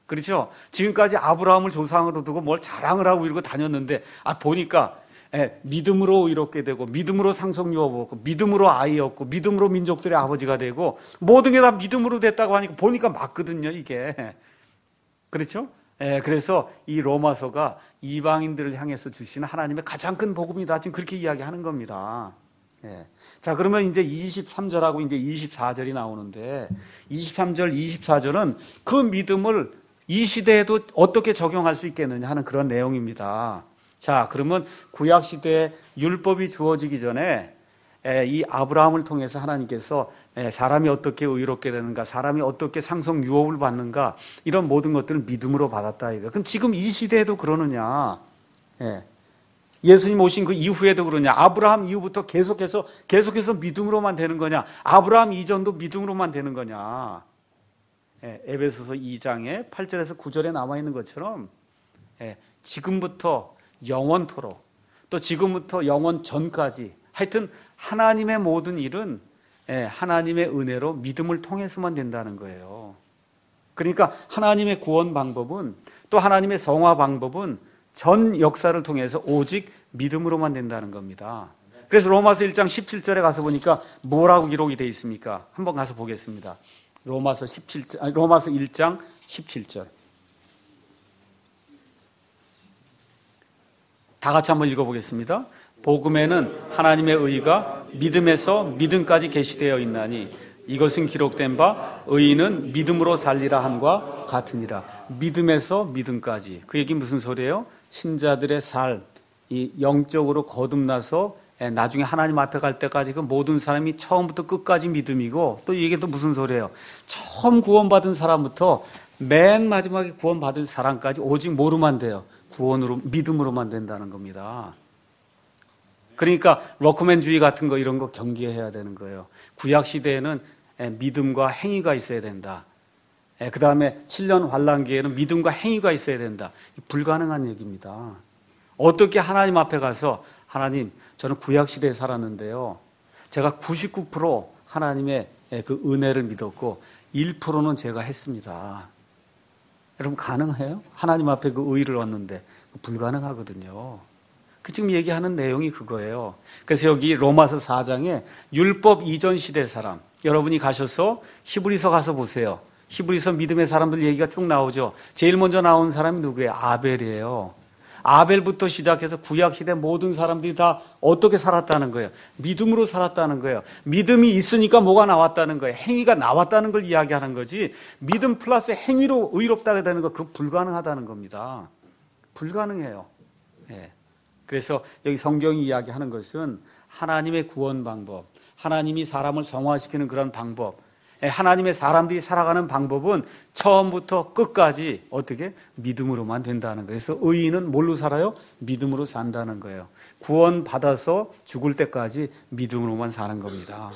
그렇죠? 지금까지 아브라함을 조상으로 두고 뭘 자랑을 하고 이러고 다녔는데, 아, 보니까, 예, 믿음으로 이렇게 되고, 믿음으로 상속유업 얻고, 믿음으로 아이 얻고, 믿음으로 민족들의 아버지가 되고, 모든 게 다 믿음으로 됐다고 하니까 보니까 맞거든요, 이게. 그렇죠? 예, 그래서 이 로마서가 이방인들을 향해서 주시는 하나님의 가장 큰 복음이다. 지금 그렇게 이야기하는 겁니다. 예. 자, 그러면 이제 이십삼 절하고 이제 이십사 절이 나오는데, 이십삼 절, 이십사 절은 그 믿음을 이 시대에도 어떻게 적용할 수 있겠느냐 하는 그런 내용입니다. 자, 그러면 구약 시대에 율법이 주어지기 전에 이 아브라함을 통해서 하나님께서 사람이 어떻게 의롭게 되는가, 사람이 어떻게 상속 유업을 받는가, 이런 모든 것들을 믿음으로 받았다 이거. 그럼 지금 이 시대에도 그러느냐? 예. 예수님 오신 그 이후에도 그러냐? 아브라함 이후부터 계속해서 계속해서 믿음으로만 되는 거냐? 아브라함 이전도 믿음으로만 되는 거냐? 예, 에베소서 이 장에 팔 절에서 구 절에 남아 있는 것처럼, 예, 지금부터 영원토록, 또 지금부터 영원 전까지, 하여튼 하나님의 모든 일은, 예, 하나님의 은혜로 믿음을 통해서만 된다는 거예요. 그러니까 하나님의 구원 방법은, 또 하나님의 성화 방법은 전 역사를 통해서 오직 믿음으로만 된다는 겁니다. 그래서 로마서 일 장 십칠 절에 가서 보니까 뭐라고 기록이 되어 있습니까? 한번 가서 보겠습니다. 로마서 십칠 장, 아니, 로마서 일 장 십칠 절. 다 같이 한번 읽어보겠습니다. 복음에는 하나님의 의가 믿음에서 믿음까지 계시되어 있나니 이것은 기록된 바 의인은 믿음으로 살리라 함과 같으니라. 믿음에서 믿음까지. 그 얘기 무슨 소리예요? 신자들의 삶, 이 영적으로 거듭나서 나중에 하나님 앞에 갈 때까지 그 모든 사람이 처음부터 끝까지 믿음이고, 또 이게 또 무슨 소리예요? 처음 구원받은 사람부터 맨 마지막에 구원받을 사람까지 오직 뭐로만 돼요? 구원으로, 믿음으로만 된다는 겁니다. 그러니까 럭커맨주의 같은 거 이런 거 경계해야 되는 거예요. 구약 시대에는 믿음과 행위가 있어야 된다. 그 다음에 칠 년 환란기에는 믿음과 행위가 있어야 된다. 불가능한 얘기입니다. 어떻게 하나님 앞에 가서 하나님, 저는 구약 시대에 살았는데요, 제가 구십구 퍼센트 하나님의 그 은혜를 믿었고 일 퍼센트는 제가 했습니다. 여러분 가능해요? 하나님 앞에 그 의의를 얻는데 불가능하거든요. 그 지금 얘기하는 내용이 그거예요. 그래서 여기 로마서 사 장에 율법 이전 시대 사람, 여러분이 가셔서 히브리서 가서 보세요. 히브리서 믿음의 사람들 얘기가 쭉 나오죠. 제일 먼저 나온 사람이 누구예요? 아벨이에요. 아벨부터 시작해서 구약 시대 모든 사람들이 다 어떻게 살았다는 거예요? 믿음으로 살았다는 거예요. 믿음이 있으니까 뭐가 나왔다는 거예요? 행위가 나왔다는 걸 이야기하는 거지, 믿음 플러스 행위로 의롭다게 되는 거, 그거 불가능하다는 겁니다. 불가능해요. 예. 그래서 여기 성경이 이야기하는 것은 하나님의 구원 방법, 하나님이 사람을 성화시키는 그런 방법, 하나님의 사람들이 살아가는 방법은 처음부터 끝까지 어떻게? 믿음으로만 된다는 거예요. 그래서 의인은 뭘로 살아요? 믿음으로 산다는 거예요. 구원 받아서 죽을 때까지 믿음으로만 사는 겁니다.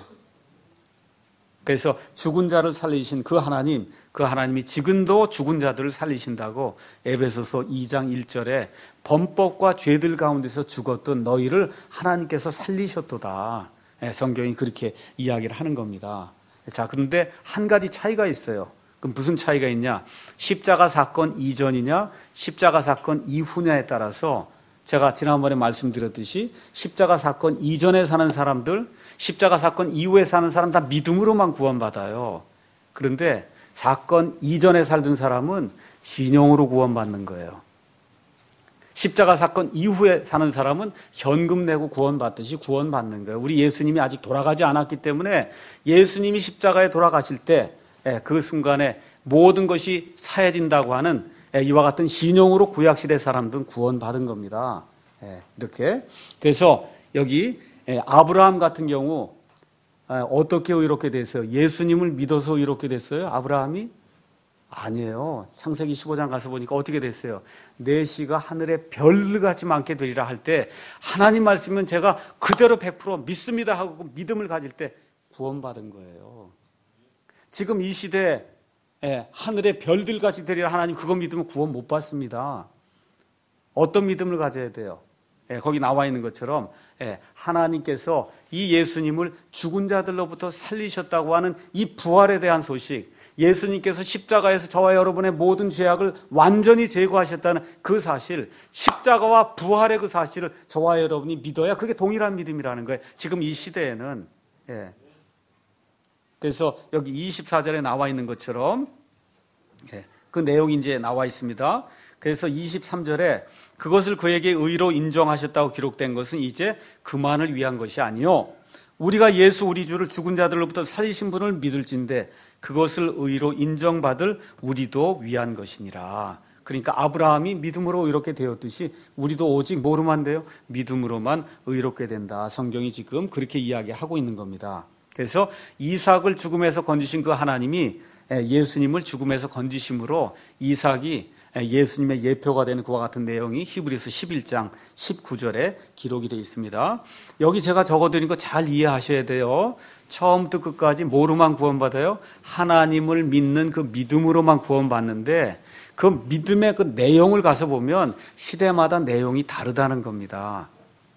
그래서 죽은 자를 살리신 그 하나님, 그 하나님이 지금도 죽은 자들을 살리신다고 에베소서 이 장 일 절에 범법과 죄들 가운데서 죽었던 너희를 하나님께서 살리셨도다. 성경이 그렇게 이야기를 하는 겁니다. 자, 그런데 한 가지 차이가 있어요. 그럼 무슨 차이가 있냐? 십자가 사건 이전이냐, 십자가 사건 이후냐에 따라서 제가 지난번에 말씀드렸듯이 십자가 사건 이전에 사는 사람들, 십자가 사건 이후에 사는 사람 다 믿음으로만 구원받아요. 그런데 사건 이전에 살던 사람은 신용으로 구원받는 거예요. 십자가 사건 이후에 사는 사람은 현금 내고 구원받듯이 구원받는 거예요. 우리 예수님이 아직 돌아가지 않았기 때문에 예수님이 십자가에 돌아가실 때 그 순간에 모든 것이 사해진다고 하는 이와 같은 신용으로 구약시대 사람들은 구원받은 겁니다. 이렇게. 그래서 여기 아브라함 같은 경우 어떻게 의롭게 됐어요? 예수님을 믿어서 의롭게 됐어요? 아브라함이? 아니에요. 창세기 십오 장 가서 보니까 어떻게 됐어요? 내 씨가 하늘의 별같이 많게 되리라 할 때 하나님 말씀은 제가 그대로 백 퍼센트 믿습니다 하고 믿음을 가질 때 구원받은 거예요. 지금 이 시대에 하늘의 별들같이 되리라 하나님 그거 믿으면 구원 못 받습니다. 어떤 믿음을 가져야 돼요? 예, 거기 나와 있는 것처럼 예, 하나님께서 이 예수님을 죽은 자들로부터 살리셨다고 하는 이 부활에 대한 소식, 예수님께서 십자가에서 저와 여러분의 모든 죄악을 완전히 제거하셨다는 그 사실, 십자가와 부활의 그 사실을 저와 여러분이 믿어야 그게 동일한 믿음이라는 거예요. 지금 이 시대에는. 예. 그래서 여기 이십사 절에 나와 있는 것처럼 예, 그 내용이 이제 나와 있습니다. 그래서 이십삼 절에 그것을 그에게 의로 인정하셨다고 기록된 것은 이제 그만을 위한 것이 아니요 우리가 예수 우리 주를 죽은 자들로부터 살리신 분을 믿을진데 그것을 의로 인정받을 우리도 위한 것이니라. 그러니까 아브라함이 믿음으로 의롭게 되었듯이 우리도 오직 뭐로만 돼요? 믿음으로만 의롭게 된다. 성경이 지금 그렇게 이야기하고 있는 겁니다. 그래서 이삭을 죽음에서 건지신 그 하나님이 예수님을 죽음에서 건지심으로 이삭이 예수님의 예표가 되는 그와 같은 내용이 히브리서 십일 장 십구 절에 기록이 되어 있습니다. 여기 제가 적어드린 거 잘 이해하셔야 돼요. 처음부터 끝까지 뭐로만 구원받아요? 하나님을 믿는 그 믿음으로만 구원받는데 그 믿음의 그 내용을 가서 보면 시대마다 내용이 다르다는 겁니다.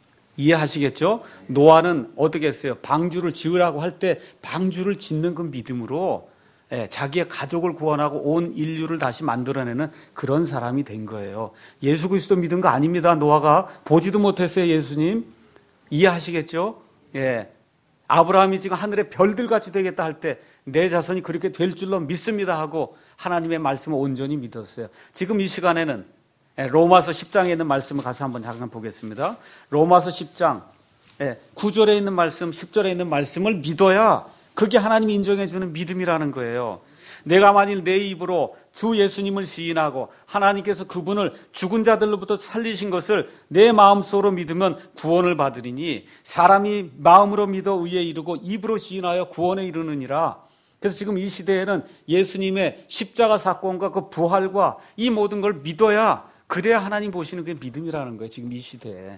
이해하시겠죠? 노아는 어떻게 했어요? 방주를 지으라고 할 때 방주를 짓는 그 믿음으로 예, 자기의 가족을 구원하고 온 인류를 다시 만들어내는 그런 사람이 된 거예요. 예수 그리스도 믿은 거 아닙니다. 노아가 보지도 못했어요. 예수님. 이해하시겠죠? 예, 아브라함이 지금 하늘의 별들같이 되겠다 할 때 내 자손이 그렇게 될 줄로 믿습니다 하고 하나님의 말씀을 온전히 믿었어요. 지금 이 시간에는 로마서 십 장에 있는 말씀을 가서 한번 잠깐 보겠습니다. 로마서 십 장 구 절에 있는 말씀, 십 절에 있는 말씀을 믿어야 그게 하나님이 인정해 주는 믿음이라는 거예요. 내가 만일 내 입으로 주 예수님을 시인하고 하나님께서 그분을 죽은 자들로부터 살리신 것을 내 마음속으로 믿으면 구원을 받으리니 사람이 마음으로 믿어 의에 이르고 입으로 시인하여 구원에 이르느니라. 그래서 지금 이 시대에는 예수님의 십자가 사건과 그 부활과 이 모든 걸 믿어야 그래야 하나님 보시는 게 믿음이라는 거예요. 지금 이 시대에.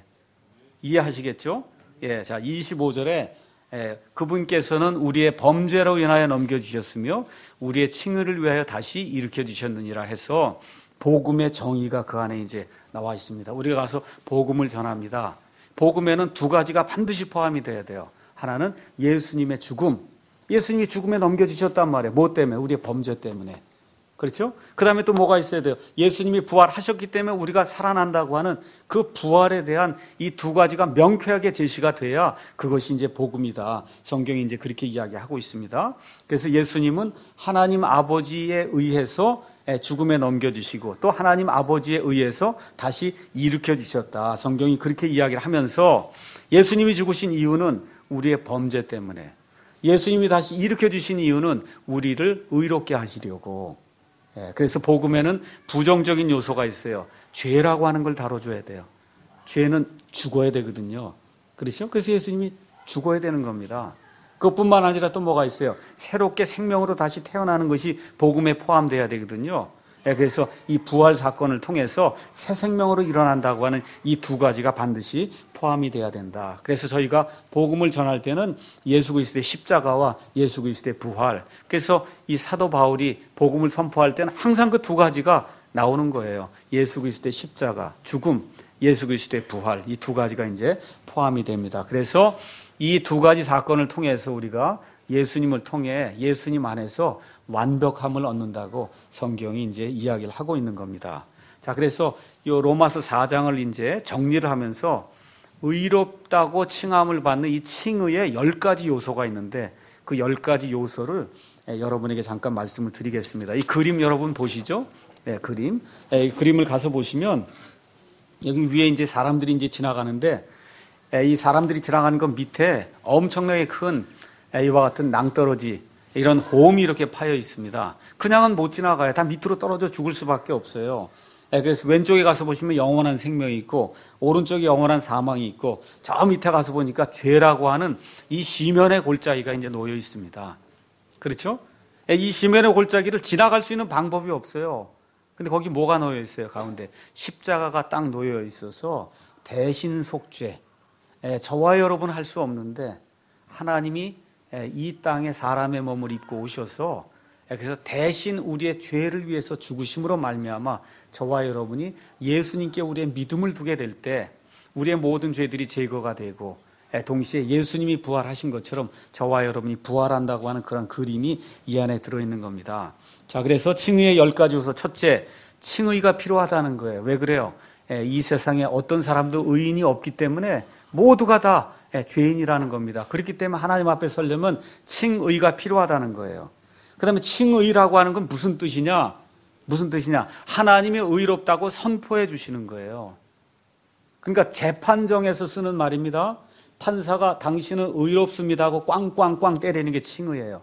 이해하시겠죠? 예, 자, 이십오 절에 예, 그분께서는 우리의 범죄로 인하여 넘겨주셨으며 우리의 칭의를 위하여 다시 일으켜 주셨느니라 해서 복음의 정의가 그 안에 이제 나와 있습니다. 우리가 가서 복음을 전합니다. 복음에는 두 가지가 반드시 포함이 돼야 돼요. 하나는 예수님의 죽음, 예수님이 죽음에 넘겨주셨단 말이에요. 뭐 때문에? 우리의 범죄 때문에. 그렇죠? 그 다음에 또 뭐가 있어야 돼요? 예수님이 부활하셨기 때문에 우리가 살아난다고 하는 그 부활에 대한 이 두 가지가 명쾌하게 제시가 돼야 그것이 이제 복음이다. 성경이 이제 그렇게 이야기하고 있습니다. 그래서 예수님은 하나님 아버지에 의해서 죽음에 넘겨주시고 또 하나님 아버지에 의해서 다시 일으켜 주셨다. 성경이 그렇게 이야기를 하면서 예수님이 죽으신 이유는 우리의 범죄 때문에, 예수님이 다시 일으켜 주신 이유는 우리를 의롭게 하시려고. 그래서 복음에는 부정적인 요소가 있어요. 죄라고 하는 걸 다뤄줘야 돼요. 죄는 죽어야 되거든요. 그렇죠? 그래서 예수님이 죽어야 되는 겁니다. 그것뿐만 아니라 또 뭐가 있어요? 새롭게 생명으로 다시 태어나는 것이 복음에 포함돼야 되거든요. 그래서 이 부활 사건을 통해서 새 생명으로 일어난다고 하는 이 두 가지가 반드시 포함이 돼야 된다. 그래서 저희가 복음을 전할 때는 예수 그리스도의 십자가와 예수 그리스도의 부활, 그래서 이 사도 바울이 복음을 선포할 때는 항상 그 두 가지가 나오는 거예요. 예수 그리스도의 십자가, 죽음, 예수 그리스도의 부활, 이 두 가지가 이제 포함이 됩니다. 그래서 이 두 가지 사건을 통해서 우리가 예수님을 통해 예수님 안에서 완벽함을 얻는다고 성경이 이제 이야기를 하고 있는 겁니다. 자, 그래서 이 로마서 사 장을 이제 정리를 하면서 의롭다고 칭함을 받는 이 칭의에 열 가지 요소가 있는데 그 열 가지 요소를 여러분에게 잠깐 말씀을 드리겠습니다. 이 그림 여러분 보시죠? 네, 그림. 네, 이 그림을 가서 보시면 여기 위에 이제 사람들이 이제 지나가는데 이 사람들이 지나가는 것 밑에 엄청나게 큰 이와 같은 낭떠러지, 이런 홈이 이렇게 파여 있습니다. 그냥은 못 지나가요. 다 밑으로 떨어져 죽을 수밖에 없어요. 그래서 왼쪽에 가서 보시면 영원한 생명이 있고 오른쪽에 영원한 사망이 있고 저 밑에 가서 보니까 죄라고 하는 이 시면의 골짜기가 이제 놓여 있습니다. 그렇죠? 이 시면의 골짜기를 지나갈 수 있는 방법이 없어요. 근데 거기 뭐가 놓여 있어요? 가운데 십자가가 딱 놓여 있어서 대신 속죄, 저와 여러분 할 수 없는데 하나님이 이 땅에 사람의 몸을 입고 오셔서 그래서 대신 우리의 죄를 위해서 죽으심으로 말미암아 저와 여러분이 예수님께 우리의 믿음을 두게 될 때 우리의 모든 죄들이 제거가 되고 동시에 예수님이 부활하신 것처럼 저와 여러분이 부활한다고 하는 그런 그림이 이 안에 들어있는 겁니다. 자, 그래서 칭의의 열 가지 요소 첫째, 칭의가 필요하다는 거예요. 왜 그래요? 이 세상에 어떤 사람도 의인이 없기 때문에 모두가 다 죄인이라는 겁니다. 그렇기 때문에 하나님 앞에 서려면 칭의가 필요하다는 거예요. 그 다음에 칭의라고 하는 건 무슨 뜻이냐? 무슨 뜻이냐? 하나님이 의롭다고 선포해 주시는 거예요. 그러니까 재판정에서 쓰는 말입니다. 판사가 당신은 의롭습니다 하고 꽝꽝꽝 때리는 게 칭의예요.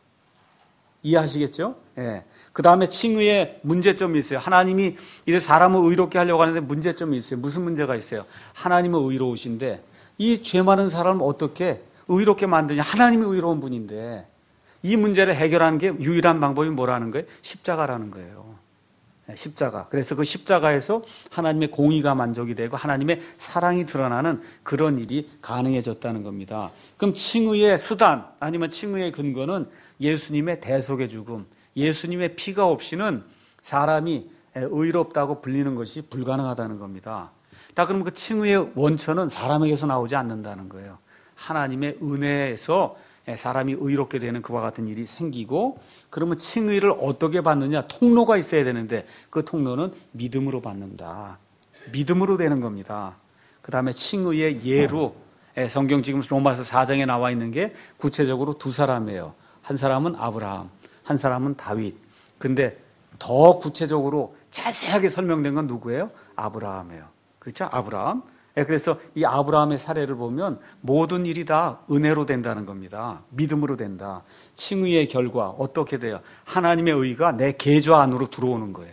이해하시겠죠? 예. 그 다음에 칭의에 문제점이 있어요. 하나님이 이제 사람을 의롭게 하려고 하는데 문제점이 있어요. 무슨 문제가 있어요? 하나님은 의로우신데 이 죄 많은 사람을 어떻게 의롭게 만드냐? 하나님이 의로운 분인데 이 문제를 해결하는 게 유일한 방법이 뭐라는 거예요? 십자가라는 거예요. 십자가. 그래서 그 십자가에서 하나님의 공의가 만족이 되고 하나님의 사랑이 드러나는 그런 일이 가능해졌다는 겁니다. 그럼 칭의의 수단 아니면 칭의의 근거는 예수님의 대속의 죽음, 예수님의 피가 없이는 사람이 의롭다고 불리는 것이 불가능하다는 겁니다. 다 그러면 그 칭의의 원천은 사람에게서 나오지 않는다는 거예요. 하나님의 은혜에서 사람이 의롭게 되는 그와 같은 일이 생기고, 그러면 칭의를 어떻게 받느냐? 통로가 있어야 되는데 그 통로는 믿음으로 받는다. 믿음으로 되는 겁니다. 그 다음에 칭의의 예로, 성경 지금 로마서 사 장에 나와 있는 게 구체적으로 두 사람이에요. 한 사람은 아브라함, 한 사람은 다윗. 근데 더 구체적으로 자세하게 설명된 건 누구예요? 아브라함이에요. 그렇죠? 아브라함. 그래서 이 아브라함의 사례를 보면 모든 일이 다 은혜로 된다는 겁니다. 믿음으로 된다. 칭의의 결과 어떻게 돼요? 하나님의 의가 내 계좌 안으로 들어오는 거예요.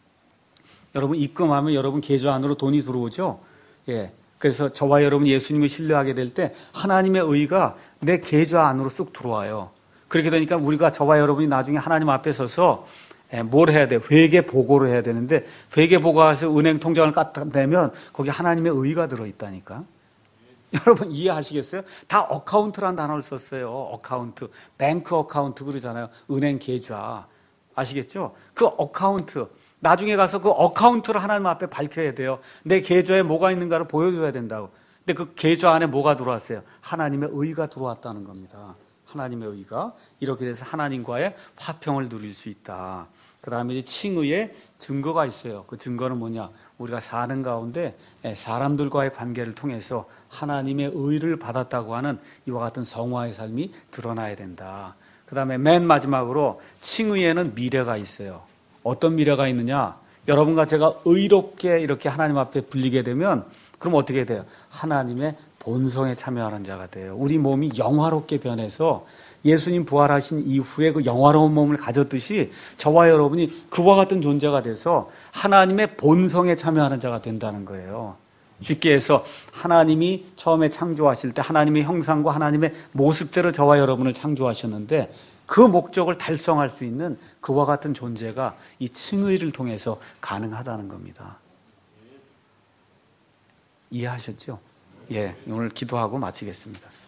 여러분 입금하면 여러분 계좌 안으로 돈이 들어오죠? 예. 그래서 저와 여러분 예수님을 신뢰하게 될 때 하나님의 의가 내 계좌 안으로 쑥 들어와요. 그렇게 되니까 우리가 저와 여러분이 나중에 하나님 앞에 서서 뭘 해야 돼? 회계 보고를 해야 되는데 회계 보고에서 은행 통장을 갖다 대면 거기 하나님의 의가 들어있다니까. 여러분 이해하시겠어요? 다 어카운트란 단어를 썼어요. 어카운트, 뱅크 어카운트 그러잖아요. 은행 계좌. 아시겠죠? 그 어카운트. 나중에 가서 그 어카운트를 하나님 앞에 밝혀야 돼요. 내 계좌에 뭐가 있는가를 보여줘야 된다고. 근데 그 계좌 안에 뭐가 들어왔어요? 하나님의 의가 들어왔다는 겁니다. 하나님의 의가. 이렇게 돼서 하나님과의 화평을 누릴 수 있다. 그 다음에 이제 칭의의 증거가 있어요. 그 증거는 뭐냐? 우리가 사는 가운데 사람들과의 관계를 통해서 하나님의 의를 받았다고 하는 이와 같은 성화의 삶이 드러나야 된다. 그 다음에 맨 마지막으로 칭의에는 미래가 있어요. 어떤 미래가 있느냐? 여러분과 제가 의롭게 이렇게 하나님 앞에 불리게 되면 그럼 어떻게 돼요? 하나님의 본성에 참여하는 자가 돼요. 우리 몸이 영화롭게 변해서 예수님 부활하신 이후에 그 영화로운 몸을 가졌듯이 저와 여러분이 그와 같은 존재가 돼서 하나님의 본성에 참여하는 자가 된다는 거예요. 쉽게 해서 하나님이 처음에 창조하실 때 하나님의 형상과 하나님의 모습대로 저와 여러분을 창조하셨는데 그 목적을 달성할 수 있는 그와 같은 존재가 이 칭의를 통해서 가능하다는 겁니다. 이해하셨죠? 예, 오늘 기도하고 마치겠습니다.